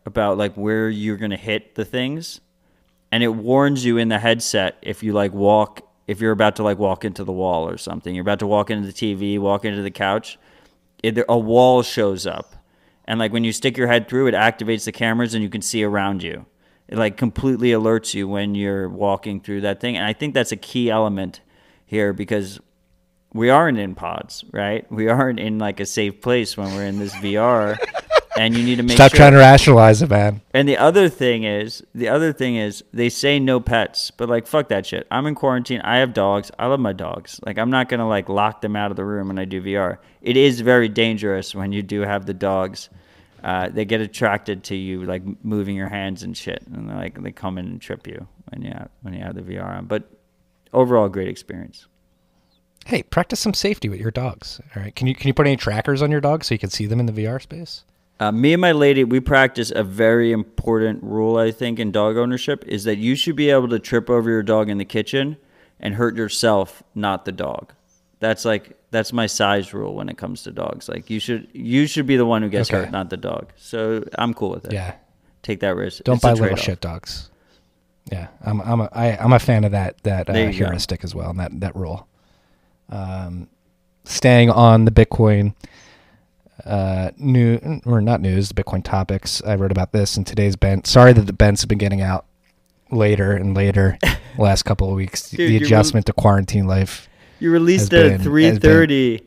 about like where you're going to hit the things. And it warns you in the headset if you like walk, if you're about to like walk into the wall or something. You're about to walk into the T V, walk into the couch. It, a wall shows up. And like when you stick your head through, it activates the cameras and you can see around you. It like completely alerts you when you're walking through that thing. And I think that's a key element here because we aren't in pods, right? We aren't in like a safe place when we're in this V R. And you need to make Stop sure. trying to rationalize it, man. And the other thing is, the other thing is, they say no pets, but like fuck that shit. I'm in quarantine. I have dogs. I love my dogs. Like I'm not gonna like lock them out of the room when I do V R. It is very dangerous when you do have the dogs. Uh, they get attracted to you, like moving your hands and shit, and they're like they come in and trip you when you have, when you have the V R on. But overall, great experience. Hey, practice some safety with your dogs. All right, can you can you put any trackers on your dogs so you can see them in the V R space? Uh, me and my lady, we practice a very important rule, I think, in dog ownership, is that you should be able to trip over your dog in the kitchen and hurt yourself, not the dog. That's like that's my size rule when it comes to dogs. Like you should you should be the one who gets Okay. hurt, not the dog. So I'm cool with it. Yeah. Take that risk. Don't It's a buy little trade-off. shit dogs. Yeah, I'm I'm a I, I'm a fan of that that uh, There you go. heuristic as well, and that that rule. Um, staying on the Bitcoin uh, new or not news, the Bitcoin topics. I wrote about this in today's Bent. Sorry that the Bents have been getting out later and later the last couple of weeks. Dude, the you adjustment to quarantine life. You released has it been- at three thirty.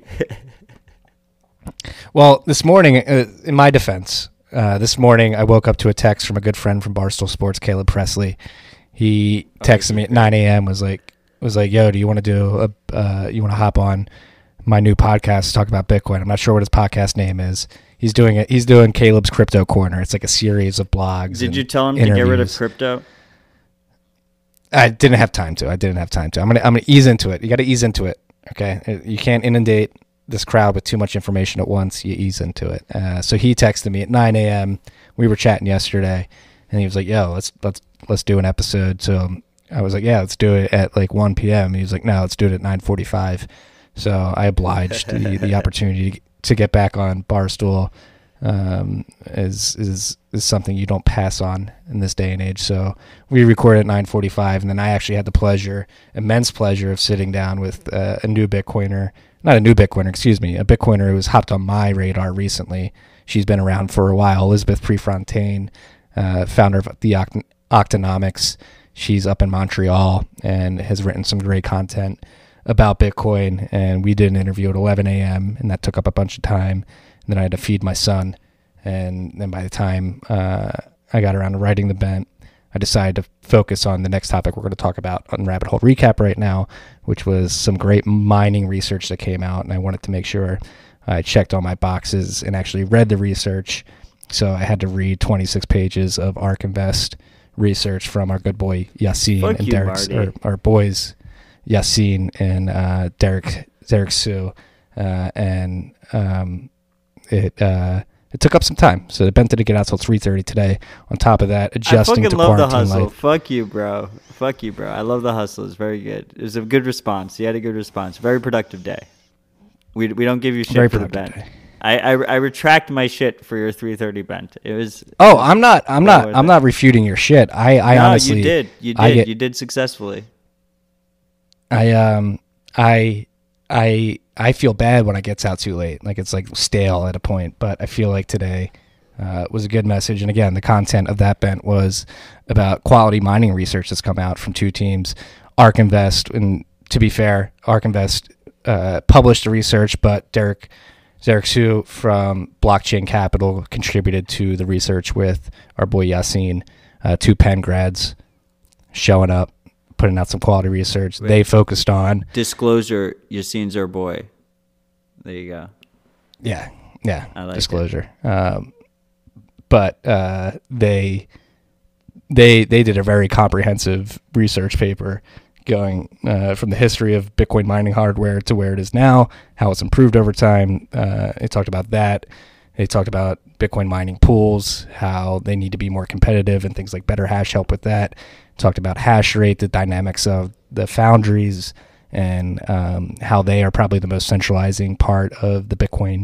Well, this morning, uh, in my defense, uh, this morning I woke up to a text from a good friend from Barstool Sports, Caleb Presley. He texted me at nine a.m. was like was like, "Yo, do you want to do a uh, you want to hop on my new podcast to talk about Bitcoin?" I'm not sure what his podcast name is. He's doing it. He's doing Caleb's Crypto Corner. It's like a series of blogs. Did and you tell him to get rid of interviews. crypto? I didn't have time to. I didn't have time to. I'm gonna I'm gonna ease into it. You got to ease into it. Okay, you can't inundate this crowd with too much information at once. You ease into it. Uh, so he texted me at nine a.m. We were chatting yesterday, and he was like, "Yo, let's let's let's do an episode." So I was like, "Yeah, let's do it at like one p.m." He was like, "No, let's do it at nine forty-five." So I obliged the the opportunity to, to get back on Barstool. Um, is is is something you don't pass on in this day and age. So we recorded at nine forty-five, and then I actually had the pleasure, immense pleasure, of sitting down with uh, a new Bitcoiner, not a new Bitcoiner, excuse me, a Bitcoiner who has hopped on my radar recently. She's been around for a while, Elizabeth Prefontaine, uh, founder of the Oct- Octonomics. She's up in Montreal and has written some great content about Bitcoin. And we did an interview at eleven a.m. and that took up a bunch of time. And then I had to feed my son. And then by the time uh, I got around to writing the Bent, I decided to focus on the next topic we're going to talk about on Rabbit Hole Recap right now, which was some great mining research that came out. And I wanted to make sure I checked all my boxes and actually read the research. So I had to read twenty-six pages of ARK Invest research from our good boy Yassine Fuck and you, Derek's, Marty. or our boys Yassine and uh, Derek Derek Sue, uh, and um, it uh, it took up some time. So the Bent didn't get out till three thirty today. On top of that, I adjusting fucking to love the quarantine hustle. life. Fuck you, bro. Fuck you, bro. I love the hustle. It's very good. It was a good response. You had a good response. Very productive day. We we don't give you shit Very for the productive Bent. day. I, I I retract my shit for your three thirty Bent. It was. Oh, I'm not. I'm Well not. worth I'm it. not refuting your shit. I. I no, honestly. you did. You did. I get, you did successfully. I um. I. I. I feel bad when it gets out too late. Like it's like stale at a point. But I feel like today uh, was a good message. And again, the content of that Bent was about quality mining research that's come out from two teams, ARK Invest. And to be fair, ARK Invest uh, published the research, but Derek. Derek Sue from Blockchain Capital contributed to the research with our boy Yassine, uh, two Penn grads showing up, putting out some quality research. Wait. They focused on Disclosure. Yassine's our boy. There you go. yeah, yeah, I like disclosure. Um, but uh, they they they did a very comprehensive research paper going uh, from the history of Bitcoin mining hardware to where it is now, how it's improved over time. Uh, they talked about that. They talked about Bitcoin mining pools, how they need to be more competitive and things like Better Hash help with that. Talked about hash rate, the dynamics of the foundries, and um, how they are probably the most centralizing part of the Bitcoin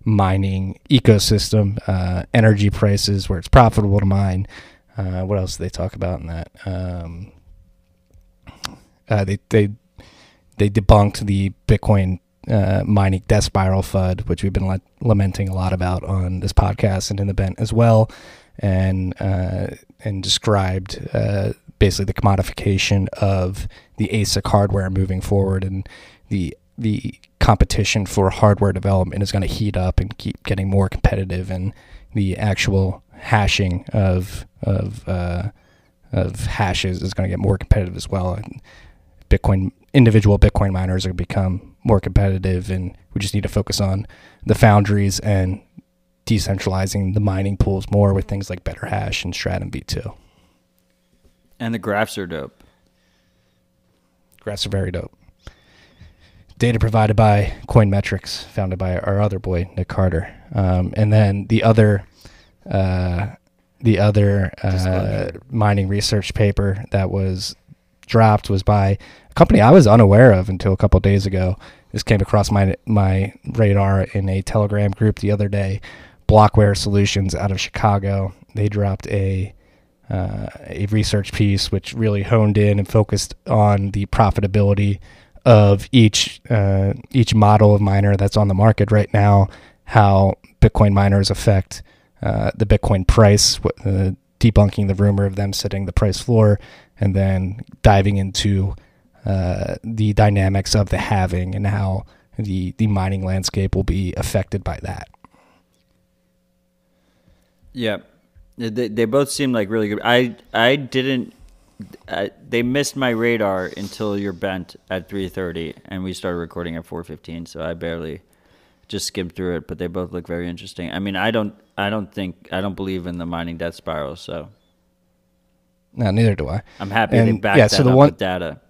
mining ecosystem, uh, energy prices, where it's profitable to mine. Uh, what else do they talk about in that? Um, uh, they they they debunked the Bitcoin uh, mining death spiral F U D, which we've been la- lamenting a lot about on this podcast and in the Bent as well, and uh, and described uh, basically the commodification of the A S I C hardware moving forward, and the the competition for hardware development is going to heat up and keep getting more competitive, and the actual hashing of of uh, of hashes is going to get more competitive as well. And Bitcoin individual Bitcoin miners are going to become more competitive, and we just need to focus on the foundries and decentralizing the mining pools more with things like Better Hash and Stratum V two. And the graphs are dope. Graphs are very dope. Data provided by Coinmetrics, founded by our other boy Nick Carter, um, and then the other, uh, the other uh, mining research paper that was dropped was by a company I was unaware of until a couple of days ago. This came across my my radar in a Telegram group the other day. Blockware Solutions out of Chicago. They dropped a uh, a research piece which really honed in and focused on the profitability of each uh, each model of miner that's on the market right now, how Bitcoin miners affect uh, the Bitcoin price, uh, debunking the rumor of them setting the price floor, and then diving into uh, the dynamics of the halving and how the, the mining landscape will be affected by that. Yeah, they, they both seem like really good. I I didn't. I, they missed my radar until you're bent at three thirty, and we started recording at four fifteen. So I barely just skimmed through it, but they both look very interesting. I mean, I don't, I don't think, I don't believe in the mining death spiral. So no, neither do I. I'm happy and, they backed yeah, that so the up one, with data.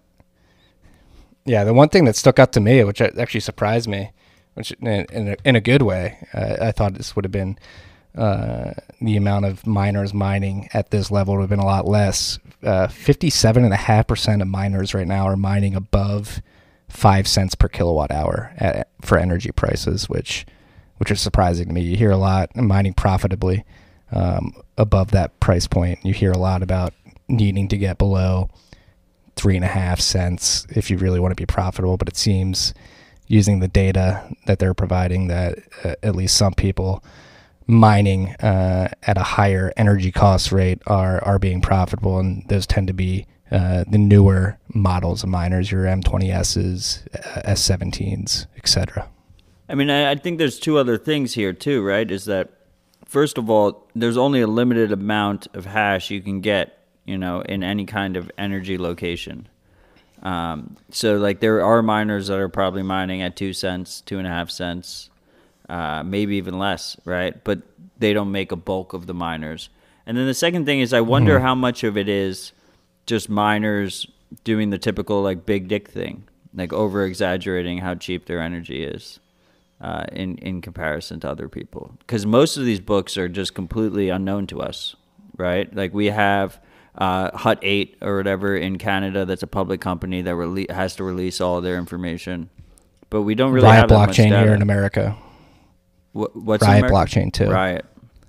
Yeah, the one thing that stuck out to me, which actually surprised me, which in a, in a, in a good way, uh, I thought this would have been. Uh, the amount of miners mining at this level would have been a lot less. Uh, fifty-seven point five percent of miners right now are mining above five cents per kilowatt hour at, for energy prices, which which is surprising to me. You hear a lot mining profitably um, above that price point. You hear a lot about needing to get below three and a half cents if you really want to be profitable, but it seems using the data that they're providing that uh, at least some people mining uh, at a higher energy cost rate are are being profitable, and those tend to be uh, the newer models of miners, your M twenty S's, uh, S seventeens, et cetera. I mean, I, I think there's two other things here too, right? Is that first of all, there's only a limited amount of hash you can get, you know, in any kind of energy location. Um, so like there are miners that are probably mining at two cents, two and a half cents. Uh, maybe even less, right? But they don't make a bulk of the miners. And then the second thing is I wonder mm-hmm. how much of it is just miners doing the typical like big dick thing, like over exaggerating how cheap their energy is uh, in, in comparison to other people. Because most of these books are just completely unknown to us, right? Like we have uh, Hut eight or whatever in Canada that's a public company that rele- has to release all their information. But we don't really Riot have that much blockchain data. here in America. What, what's Riot America? blockchain too. Riot.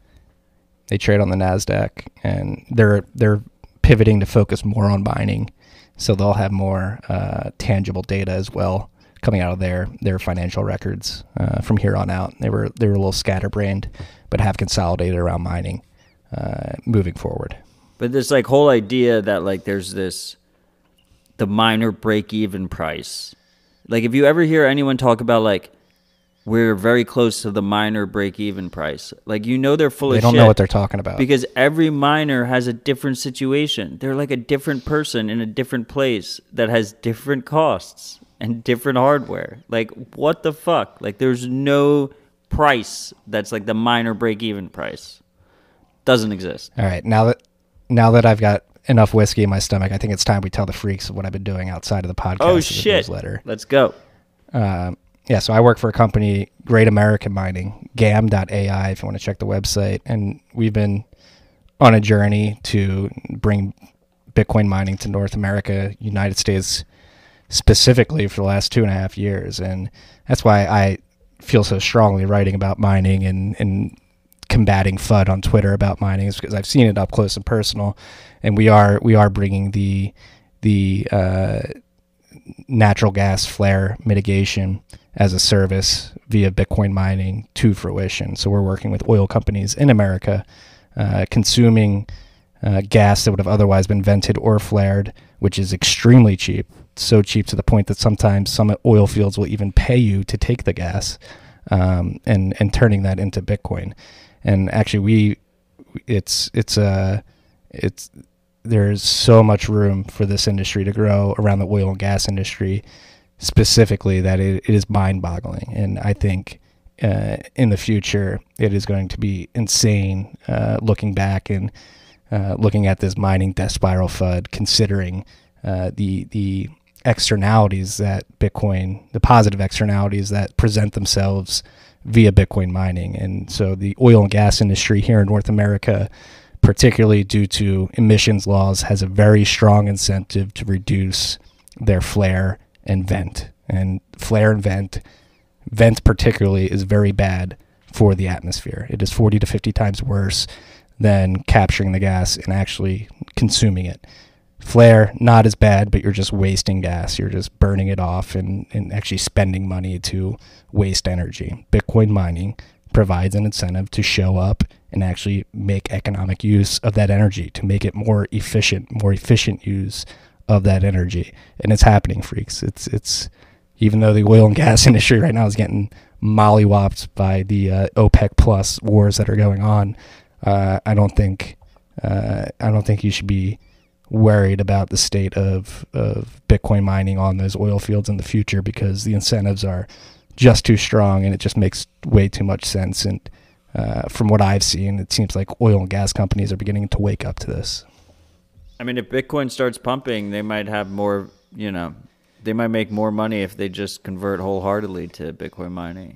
They trade on the NASDAQ, and they're they're pivoting to focus more on mining, so they'll have more uh, tangible data as well coming out of their their financial records uh, from here on out. They were they were a little scatterbrained, but have consolidated around mining uh, moving forward. But this like whole idea that like there's this the miner break even price. Like if you ever hear anyone talk about like we're very close to the miner break-even price. Like, you know they're full they of shit. They don't know what they're talking about. Because every miner has a different situation. They're like a different person in a different place that has different costs and different hardware. Like, what the fuck? Like, there's no price that's like the miner break-even price. Doesn't exist. All right, now that now that I've got enough whiskey in my stomach, I think it's time we tell the freaks of what I've been doing outside of the podcast. Oh, shit. Newsletter. Let's go. Um, Yeah, so I work for a company, Great American Mining, gam dot A I, if you want to check the website. And we've been on a journey to bring Bitcoin mining to North America, United States specifically for the last two and a half years. And that's why I feel so strongly writing about mining and, and combating F U D on Twitter about mining is because I've seen it up close and personal, and we are we are bringing the the uh, natural gas flare mitigation as a service via Bitcoin mining to fruition. So we're working with oil companies in America, uh, consuming uh, gas that would have otherwise been vented or flared, which is extremely cheap. So cheap to the point that sometimes some oil fields will even pay you to take the gas, um, and and turning that into Bitcoin. And actually, we it's it's a it's there's so much room for this industry to grow around the oil and gas industry specifically that it, it is mind-boggling. And I think uh, in the future it is going to be insane uh, looking back and uh, looking at this mining death spiral F U D, considering uh, the the externalities that Bitcoin, the positive externalities that present themselves via Bitcoin mining. And so the oil and gas industry here in North America, particularly due to emissions laws, has a very strong incentive to reduce their flare and vent. And flare and vent, vent particularly, is very bad for the atmosphere. It is forty to fifty times worse than capturing the gas and actually consuming it. Flare, not as bad, but you're just wasting gas. You're just burning it off and, and actually spending money to waste energy. Bitcoin mining provides an incentive to show up and actually make economic use of that energy, to make it more efficient, more efficient use of that energy. And it's happening, freaks. It's, it's even though the oil and gas industry right now is getting mollywopped by the uh, OPEC plus wars that are going on, uh, I don't think, uh, I don't think you should be worried about the state of, of Bitcoin mining on those oil fields in the future, because the incentives are just too strong and it just makes way too much sense. And uh, from what I've seen, it seems like oil and gas companies are beginning to wake up to this. I mean, if Bitcoin starts pumping, they might have more, you know, they might make more money if they just convert wholeheartedly to Bitcoin mining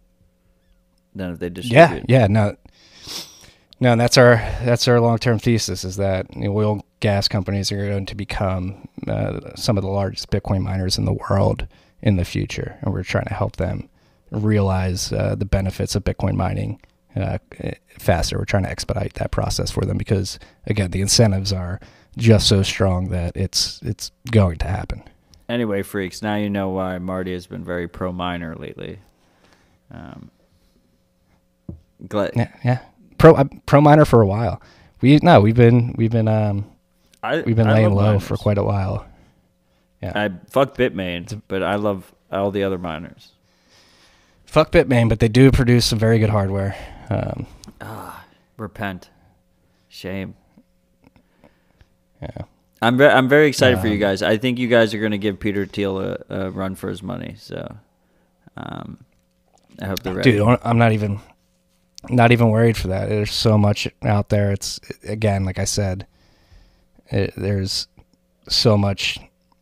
than if they distribute. Yeah, yeah, no. No, and that's our that's our long-term thesis, is that the oil and gas companies are going to become uh, some of the largest Bitcoin miners in the world in the future, and we're trying to help them realize uh, the benefits of Bitcoin mining uh, faster. We're trying to expedite that process for them because, again, the incentives are just so strong that it's it's going to happen. Anyway, freaks, now you know why Marty has been very pro-miner lately. Um, glad- yeah, yeah. Pro uh, pro miner for a while. We no, we've been we've been um I, we've been I laying love low miners. for quite a while. Yeah, I fuck Bitmain, but I love all the other miners. fuck Bitmain, but they do produce some very good hardware. Um, ah, repent, shame. Yeah, I'm ve- I'm very excited um, for you guys. I think you guys are going to give Peter Thiel a, a run for his money. So, um, I hope they're ready. dude, I'm not even. Not even worried for that. There's so much out there. It's, again, like I said, it, there's so much,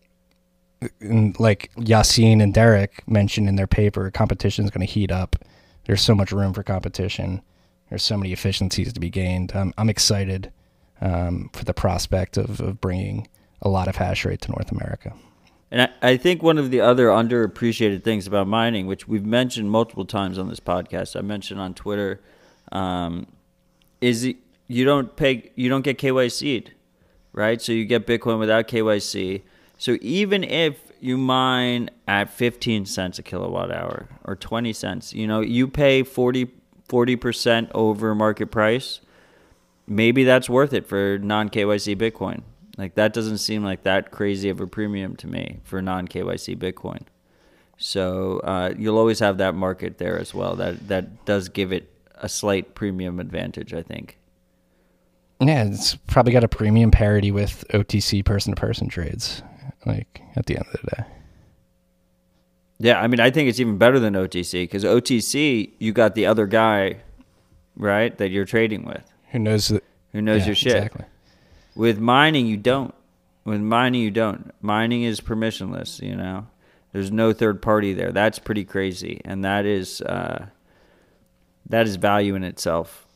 like Yassine and Derek mentioned in their paper, competition is going to heat up. There's so much room for competition. There's so many efficiencies to be gained. I'm, I'm excited um, for the prospect of, of bringing a lot of hash rate to North America. And I, I think one of the other underappreciated things about mining, which we've mentioned multiple times on this podcast, I mentioned on Twitter, um, is you don't pay, you don't get K Y C'd, right? So you get Bitcoin without K Y C. So even if you mine at fifteen cents a kilowatt hour or twenty cents, you know, you pay forty percent over market price. Maybe that's worth it for non-K Y C Bitcoin. Like, that doesn't seem like that crazy of a premium to me for non-K Y C Bitcoin. So uh, you'll always have that market there as well. That that does give it a slight premium advantage, I think. Yeah, it's probably got a premium parity with O T C person-to-person trades, like, at the end of the day. Yeah, I mean, I think it's even better than O T C, because O T C, you got the other guy, right, that you're trading with. Who knows that? Who knows yeah, your shit. Exactly. With mining, you don't. With mining, you don't. Mining is permissionless, you know. There's no third party there. That's pretty crazy, and that is uh, that is value in itself.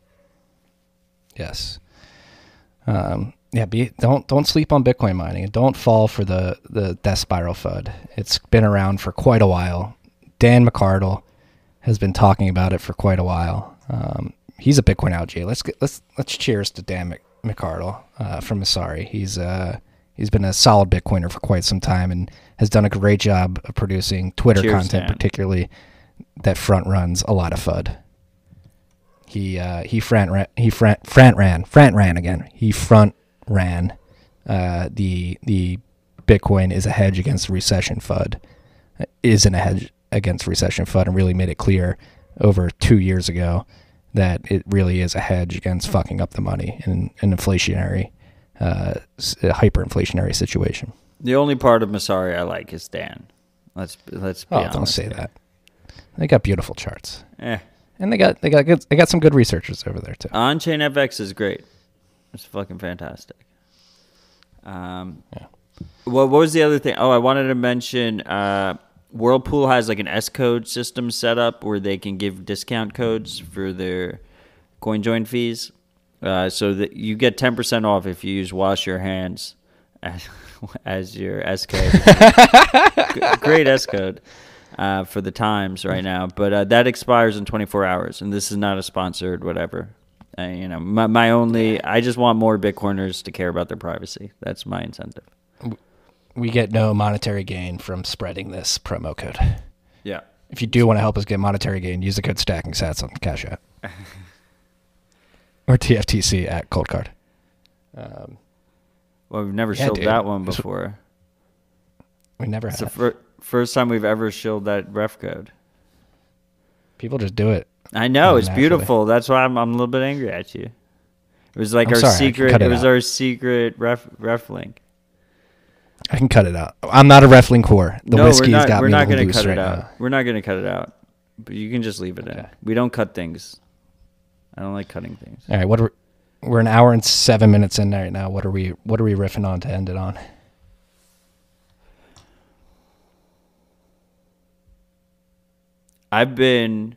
Yes. Um, yeah. Be don't don't sleep on Bitcoin mining, and don't fall for the the death spiral F U D. It's been around for quite a while. Dan McArdle has been talking about it for quite a while. Um, he's a Bitcoin L G. Let's get, let's let's cheers to Dan Mc, McArdle uh, from Messari. He's uh he's been a solid Bitcoiner for quite some time and has done a great job of producing Twitter Cheers, content, Dan. particularly that front runs a lot of F U D. He uh, he front ran, he front, front ran front ran again. He front ran uh, the the Bitcoin is a hedge against recession F U D. Isn't a hedge against recession F U D, and really made it clear over two years ago that it really is a hedge against fucking up the money in an inflationary, uh, hyperinflationary situation. The only part of Messari I like is Dan. Let's let's be Oh, honest. don't say here. that. They got beautiful charts, Eh. and they got they got good, they got some good researchers over there too. On-chain F X is great. It's fucking fantastic. Um, Yeah. Well, what was the other thing? Oh, I wanted to mention uh, Whirlpool has like an S code system set up where they can give discount codes for their CoinJoin fees. Uh, so that you get ten percent off if you use Wash Your Hands as, as your S code. G- Great S code uh, for the times right now. But uh, that expires in twenty-four hours, and this is not a sponsored whatever. Uh, you know, my, my only, I just want more Bitcoiners to care about their privacy. That's my incentive. We get no monetary gain from spreading this promo code. Yeah. If you do want to help us get monetary gain, use the code Stacking Sats on Cash App or T F T C at Cold Card. Um, Well, we've never Yeah, shilled dude. that one It's- before. we never It's the have. fir- first time we've ever shilled that ref code. People just do it. I know, Oh, it's naturally. beautiful. That's why I'm I'm a little bit angry at you. It was like I'm our sorry, I can secret. cut It, it was out. our secret ref ref link. I can cut it out. I'm not a Refling whore. The no, whiskey's we're not. got We're me not going to cut it right out. now. We're not gonna cut it out. But you can just leave it in. Okay. We don't cut things. I don't like cutting things. All right, what are we're an hour and seven minutes in right now. What are we what are we riffing on to end it on? I've been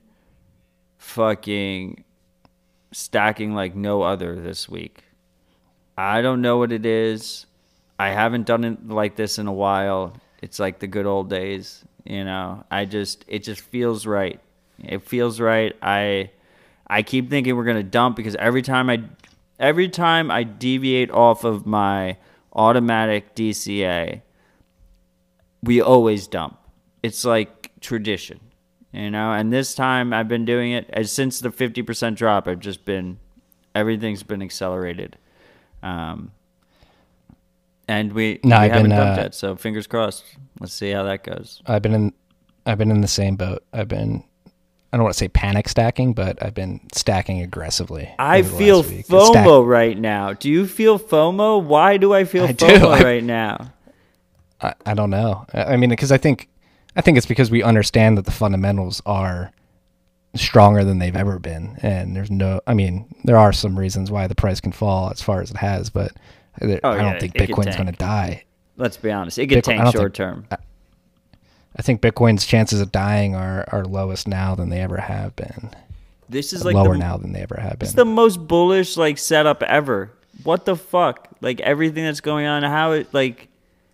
fucking stacking like no other this week. I don't know what it is. I haven't done it like this in a while. It's like the good old days, you know. I just it just feels right. It feels right. I I keep thinking we're going to dump because every time I every time I deviate off of my automatic D C A, we always dump. It's like tradition. You know, and this time I've been doing it as since the fifty percent drop. I've just been, everything's been accelerated. Um, and we, No, we I've haven't been, dumped uh, yet, so fingers crossed. Let's see how that goes. I've been in I've been in the same boat. I've been I don't want to say panic stacking, but I've been stacking aggressively. I over the feel last week. It's stack- FOMO right now. Do you feel FOMO? Why do I feel I do. FOMO I- right now? I, I don't know. I I mean, because I think I think it's because we understand that the fundamentals are stronger than they've ever been, and there's no. I mean, there are some reasons why the price can fall as far as it has, but there- Oh, I yeah, don't think it could Bitcoin's going to tank. die. Let's be honest. It could Bitcoin- I tank don't think- short term. I think Bitcoin's chances of dying are, are lowest now than they ever have been. This is like Lower the, now than they ever have been. It's the most bullish like setup ever. What the fuck? Like everything that's going on, how it like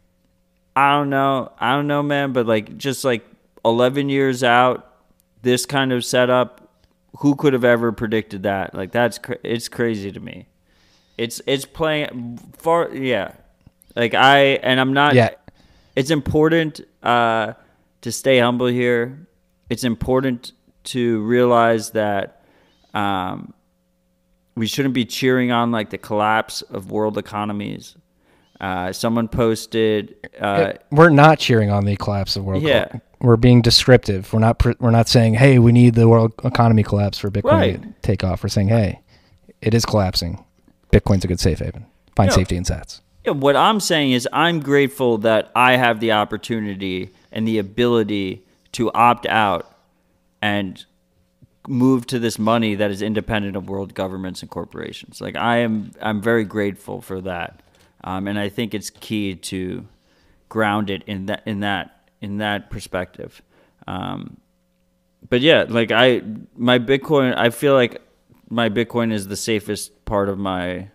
I don't know. I don't know, man, but like just like eleven years out, this kind of setup, who could have ever predicted that? Like that's cra- it's crazy to me. It's it's playing far yeah. Like I and I'm not Yeah. It's important uh to stay humble here. It's important to realize that um, we shouldn't be cheering on like the collapse of world economies. Uh, someone posted, uh, We're not cheering on the collapse of world. Yeah. co- we're being descriptive. We're not. Pr- we're not saying, "Hey, we need the world economy collapse for Bitcoin Right. to take off." We're saying, "Hey, it is collapsing. Bitcoin's a good safe haven. Find Yeah. safety in Sats." yeah, what I'm saying is I'm grateful that I have the opportunity and the ability to opt out and move to this money that is independent of world governments and corporations. Like I am, I'm very grateful for that, um, and I think it's key to ground it in that, in that, in that perspective. Um, but yeah, like I, my Bitcoin, I feel like my Bitcoin is the safest part of my,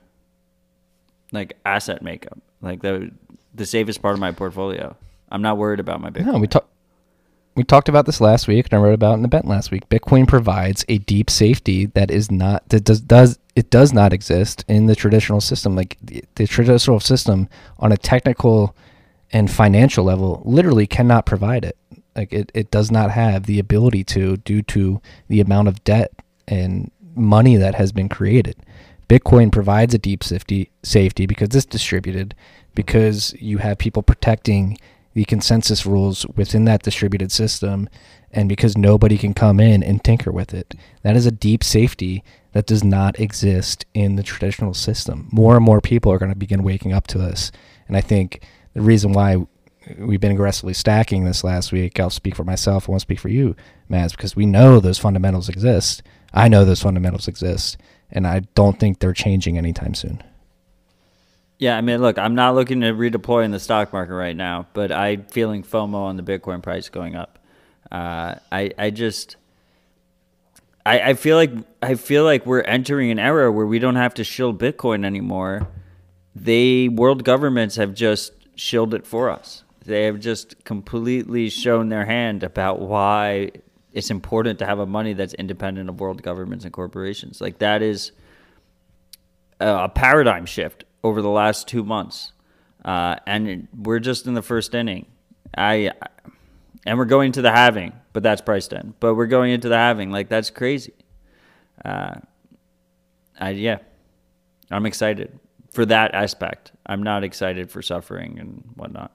like asset makeup, like the the safest part of my portfolio. I'm not worried about my Bitcoin. No, we talk. we talked about this last week, and I wrote about it in the Bent last week. Bitcoin provides a deep safety that is not that does does it does not exist in the traditional system. Like the, the traditional system on a technical and financial level literally cannot provide it. Like it, it does not have the ability to, due to the amount of debt and money that has been created. Bitcoin provides a deep safety safety because it's distributed, because you have people protecting the consensus rules within that distributed system, and because nobody can come in and tinker with it. That is a deep safety that does not exist in the traditional system. More and more people are going to begin waking up to this. And I think the reason why we've been aggressively stacking this last week, I'll speak for myself, I won't speak for you, Maz, because we know those fundamentals exist. I know those fundamentals exist, and I don't think they're changing anytime soon. Yeah, I mean, look, I'm not looking to redeploy in the stock market right now, but I'm feeling FOMO on the Bitcoin price going up. Uh, I I just I I feel like I feel like we're entering an era where we don't have to shield Bitcoin anymore. They world governments have just shielded it for us. They have just completely shown their hand about why it's important to have a money that's independent of world governments and corporations. Like that is a paradigm shift over the last two months, uh, and we're just in the first inning. I, and we're going to the halving, but that's priced in. But we're going into the halving, like that's crazy. Uh, I yeah, I'm excited for that aspect. I'm not excited for suffering and whatnot.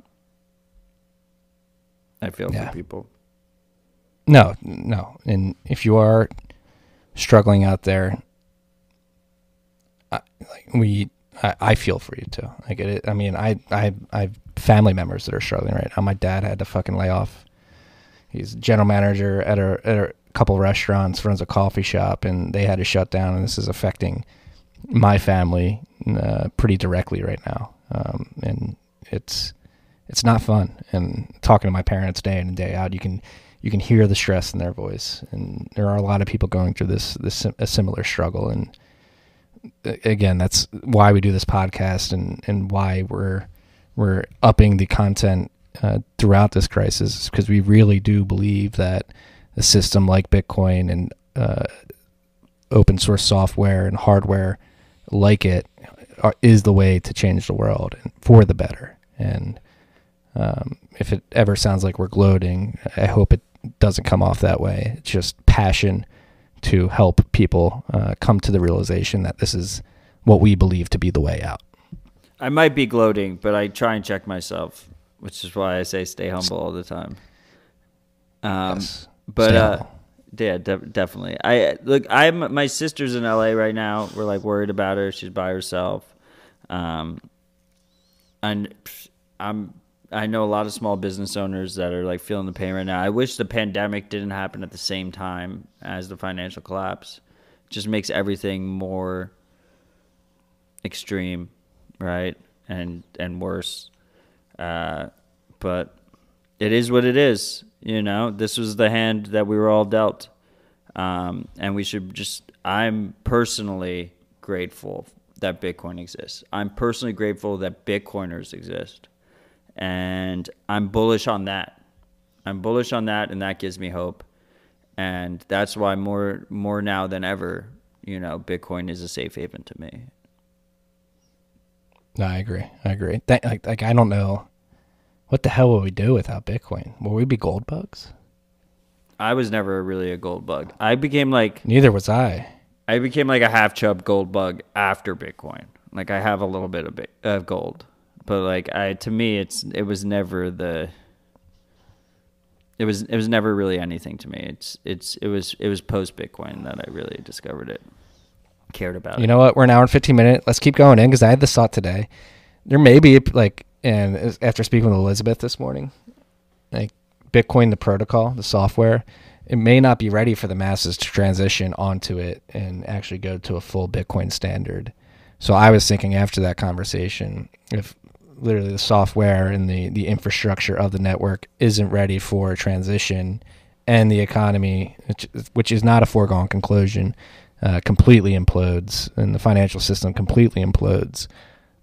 I feel yeah. for people. No, no, and if you are struggling out there, I, like we. I, I feel for you too. I get it. I mean, I, I, I have family members that are struggling right now. My dad had to fucking lay off. He's general manager at a, at a couple restaurants, runs a coffee shop, and they had to shut down. And this is affecting my family uh, pretty directly right now. Um, and it's it's not fun. And talking to my parents day in and day out, you can you can hear the stress in their voice. And there are a lot of people going through this this a similar struggle. And again, that's why we do this podcast, and, and why we're we're upping the content uh, throughout this crisis, because we really do believe that a system like Bitcoin and uh, open source software and hardware like it are, is the way to change the world and for the better. And um, if it ever sounds like we're gloating, I hope it doesn't come off that way. It's just passion to help people uh, come to the realization that this is what we believe to be the way out. I might be gloating, but I try and check myself, which is why I say stay humble all the time. Um, yes. But uh, yeah, de- definitely. I look. I'm my sister's in L A right now. We're like worried about her. She's by herself, um, and I'm. I know a lot of small business owners that are like feeling the pain right now. I wish the pandemic didn't happen at the same time as the financial collapse. It just makes everything more extreme, right? And and worse. Uh, but it is what it is. You know, this was the hand that we were all dealt. Um, and we should just, I'm personally grateful that Bitcoin exists. I'm personally grateful that Bitcoiners exist. And I'm bullish on that. I'm bullish on that, and that gives me hope. And that's why more more now than ever, you know, Bitcoin is a safe haven to me. No, I agree. I agree. That, like, like, I don't know. What the hell would we do without Bitcoin? Will we be gold bugs? I was never really a gold bug. I became like... Neither was I. I became like a half-chub gold bug after Bitcoin. Like, I have a little bit of, bit, of gold. But like I, to me, it's it was never the. It was it was never really anything to me. It's it's it was it was post Bitcoin that I really discovered it, cared about. You it. know what? We're an hour and fifteen minutes. Let's keep going in, because I had this thought today. There may be like, and after speaking with Elizabeth this morning, like Bitcoin, the protocol, the software, it may not be ready for the masses to transition onto it and actually go to a full Bitcoin standard. So I was thinking after that conversation, if literally the software and the, the infrastructure of the network isn't ready for a transition, and the economy, which, which is not a foregone conclusion, uh, completely implodes, and the financial system completely implodes,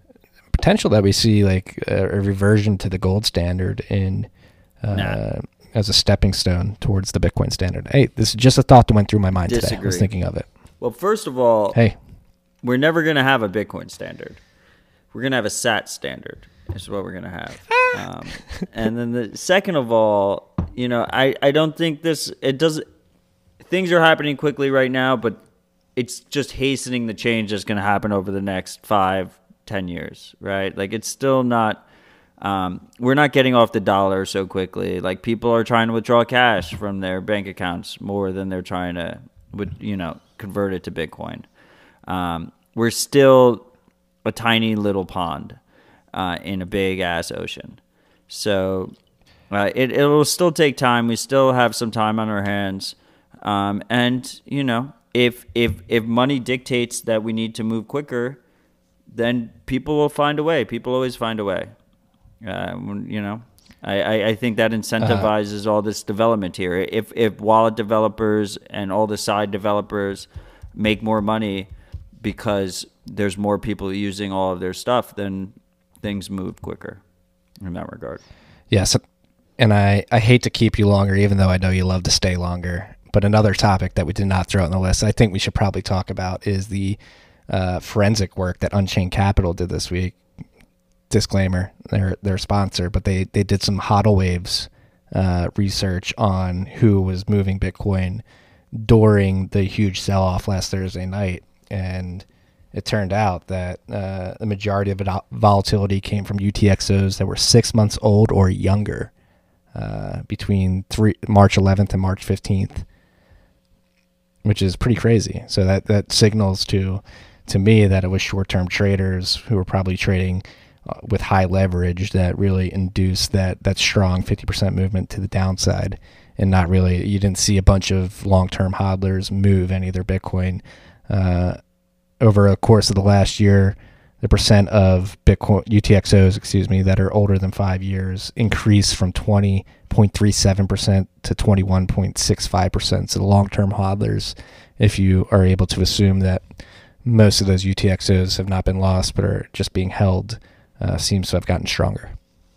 potential that we see like a, a reversion to the gold standard in uh, nah. as a stepping stone towards the Bitcoin standard. Hey, this is just a thought that went through my mind Disagree. today. I was thinking of it. Well, first of all, hey, we're never going to have a Bitcoin standard. We're going to have a S A T standard is what we're going to have. um, and then the second of all, you know, I, I don't think this, it doesn't, things are happening quickly right now, but it's just hastening the change that's going to happen over the next five, ten years, right? Like it's still not, um, we're not getting off the dollar so quickly. Like people are trying to withdraw cash from their bank accounts more than they're trying to, would you know, convert it to Bitcoin. Um, we're still a tiny little pond uh, in a big ass ocean. So uh, it, it'll still take time. We still have some time on our hands. Um, and, you know, if, if, if money dictates that we need to move quicker, then people will find a way. People always find a way. Uh, you know, I, I, I think that incentivizes uh, all this development here. If, if wallet developers and all the side developers make more money because there's more people using all of their stuff, then things move quicker in that regard. Yes. And I, I hate to keep you longer, even though I know you love to stay longer. But another topic that we did not throw on the list, I think we should probably talk about, is the uh, forensic work that Unchained Capital did this week. Disclaimer, they're their sponsor, but they, they did some HODL Waves uh, research on who was moving Bitcoin during the huge sell-off last Thursday night. And it turned out that uh, the majority of it volatility came from U T X Os that were six months old or younger uh, between three, March eleventh and March fifteenth, which is pretty crazy. So that, that signals to to me that it was short-term traders who were probably trading uh, with high leverage that really induced that, that strong fifty percent movement to the downside, and not really, you didn't see a bunch of long-term hodlers move any of their Bitcoin. Uh, over a course of the last year, the percent of Bitcoin U T X Os, excuse me, that are older than five years increased from twenty point three seven percent to twenty-one point six five percent. So the long-term hodlers, if you are able to assume that most of those U T X Os have not been lost but are just being held, uh, seems to have gotten stronger.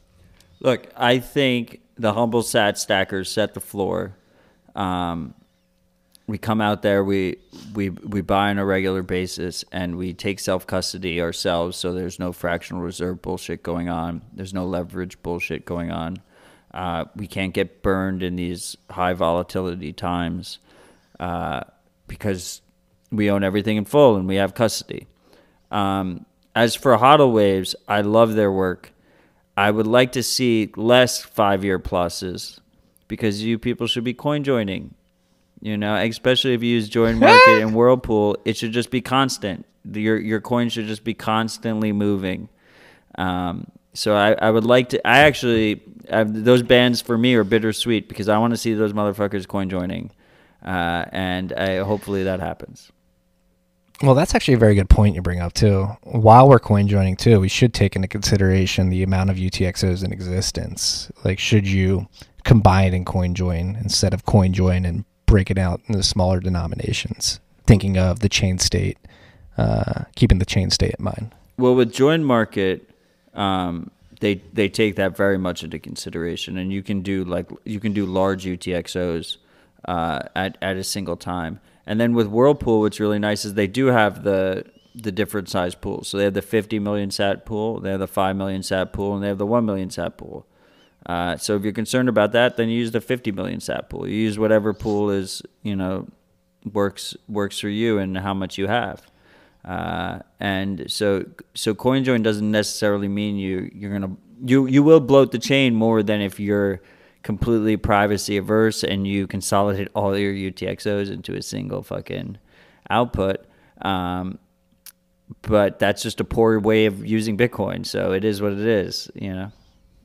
Look, I think the humble sat stackers set the floor. Um, we come out there, we we we buy on a regular basis, and we take self-custody ourselves, so there's no fractional reserve bullshit going on. There's no leverage bullshit going on. Uh, we can't get burned in these high volatility times uh, because we own everything in full and we have custody. Um, as for HODL Waves, I love their work. I would like to see less five-year pluses because you people should be coin joining. You know, especially if you use Join Market and Whirlpool, it should just be constant. Your your coin should just be constantly moving. Um, so I, I would like to. I actually I've, those bans for me are bittersweet because I want to see those motherfuckers coin joining, uh, and I, hopefully that happens. Well, that's actually a very good point you bring up too. While we're coin joining too, we should take into consideration the amount of U T X Os in existence. Like, should you combine and coin join instead of coin join and break it out into smaller denominations, thinking of the chain state, uh, keeping the chain state in mind? Well, with Join Market, um, they they take that very much into consideration, and you can do like you can do large U T X Os uh, at at a single time. And then with Whirlpool, what's really nice is they do have the the different size pools. So they have the fifty million sat pool, they have the five million sat pool, and they have the one million sat pool. Uh, so if you're concerned about that, then you use the fifty million sat pool. You use whatever pool is, you know, works works for you and how much you have. Uh, and so so CoinJoin doesn't necessarily mean you you're gonna you you will bloat the chain more than if you're completely privacy averse and you consolidate all your U T X Os into a single fucking output. Um, but that's just a poor way of using Bitcoin. So it is what it is, you know.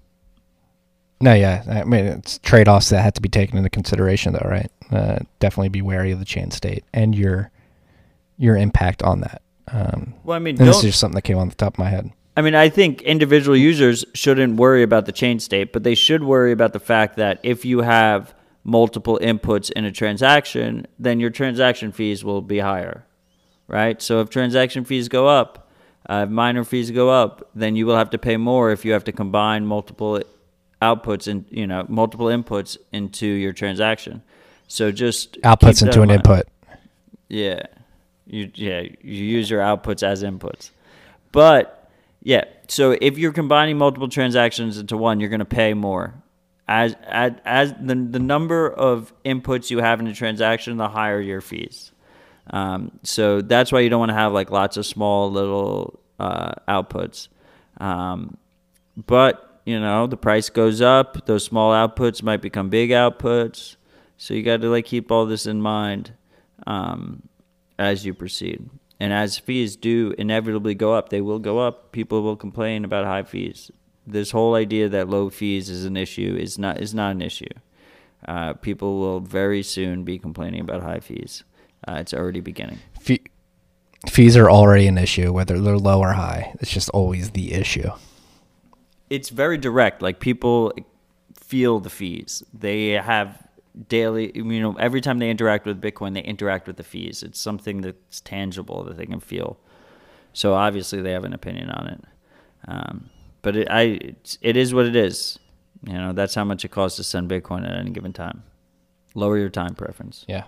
No, yeah. I mean, it's trade-offs that had to be taken into consideration, though, right? Uh, definitely be wary of the chain state and your your impact on that. Um, well, I mean, and this is just something that came on the top of my head. I mean, I think individual users shouldn't worry about the chain state, but they should worry about the fact that if you have multiple inputs in a transaction, then your transaction fees will be higher, right? So if transaction fees go up, uh, if miner fees go up, then you will have to pay more if you have to combine multiple outputs and, you know, multiple inputs into your transaction. So just Outputs keep into that an in mind. input. Yeah. You yeah, you use your outputs as inputs. But yeah, so if you're combining multiple transactions into one, you're going to pay more. As as, as the the number of inputs you have in a transaction, the higher your fees. Um, so that's why you don't want to have like lots of small little uh, outputs. Um, but you know, the price goes up, those small outputs might become big outputs. So you got to like keep all this in mind um, as you proceed. And as fees do inevitably go up, they will go up. People will complain about high fees. This whole idea that low fees is an issue is not is not an issue. Uh, people will very soon be complaining about high fees. Uh, it's already beginning. Fee- fees are already an issue, whether they're low or high. It's just always the issue. It's very direct. Like people feel the fees. They have daily, you know, every time they interact with Bitcoin, they interact with the fees. It's something that's tangible that they can feel. So obviously they have an opinion on it. Um, but it, I, it's, it is what it is. You know, that's how much it costs to send Bitcoin at any given time. Lower your time preference. Yeah.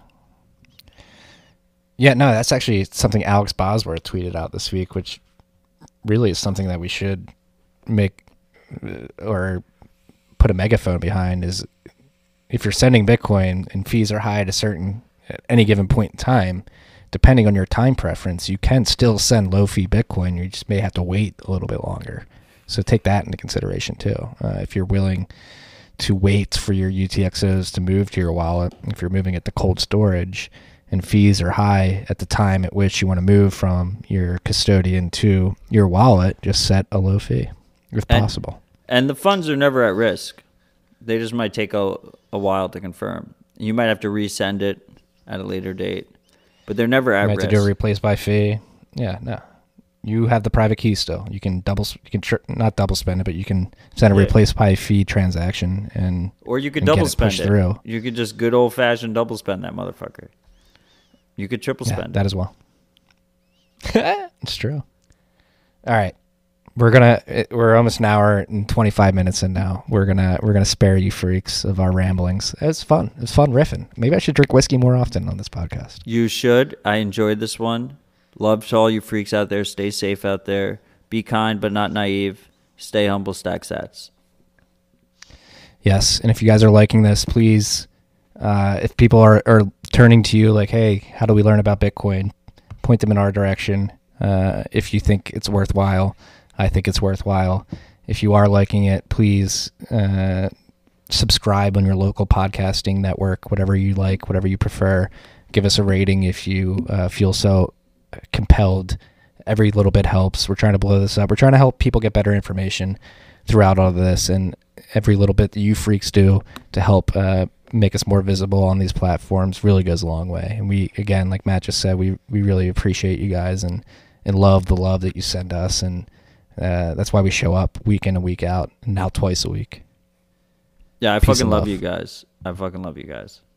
Yeah, no, that's actually something Alex Bosworth tweeted out this week, which really is something that we should make uh, or put a megaphone behind is if you're sending Bitcoin and fees are high at a certain, at any given point in time, depending on your time preference, you can still send low fee Bitcoin. You just may have to wait a little bit longer. So take that into consideration too. Uh, if you're willing to wait for your U T X Os to move to your wallet, if you're moving it to cold storage and fees are high at the time at which you want to move from your custodian to your wallet, just set a low fee if And- possible. And the funds are never at risk. They just might take a, a while to confirm. You might have to resend it at a later date, but they're never at You have risk. to do a replace by fee. Yeah, no. You have the private key still. You can double, you can tr- not double spend it, but you can send a Yeah. replace by fee transaction and Or you could and get double it spend pushed it. through. You could just good old fashioned double spend that motherfucker. You could triple Yeah, spend that it. as well. It's true. All right, we're gonna. it- We're almost an hour and twenty-five minutes in now. We're gonna we're gonna spare you freaks of our ramblings. It's fun. It's fun riffing. Maybe I should drink whiskey more often on this podcast. You should. I enjoyed this one. Love to all you freaks out there. Stay safe out there. Be kind but not naive. Stay humble, stack sats. Yes, and if you guys are liking this, please, uh, if people are, are turning to you like, hey, how do we learn about Bitcoin? Point them in our direction. Uh, if you think it's worthwhile, I think it's worthwhile. If you are liking it, please uh, subscribe on your local podcasting network, whatever you like, whatever you prefer. Give us a rating if you uh, feel so compelled. Every little bit helps. We're trying to blow this up. We're trying to help people get better information throughout all of this, and every little bit that you freaks do to help uh, make us more visible on these platforms really goes a long way. And we, again, like Matt just said, we we really appreciate you guys and and love the love that you send us, and uh, that's why we show up week in and week out, and now twice a week. Yeah, I Peace fucking and love love. you guys. I fucking love you guys.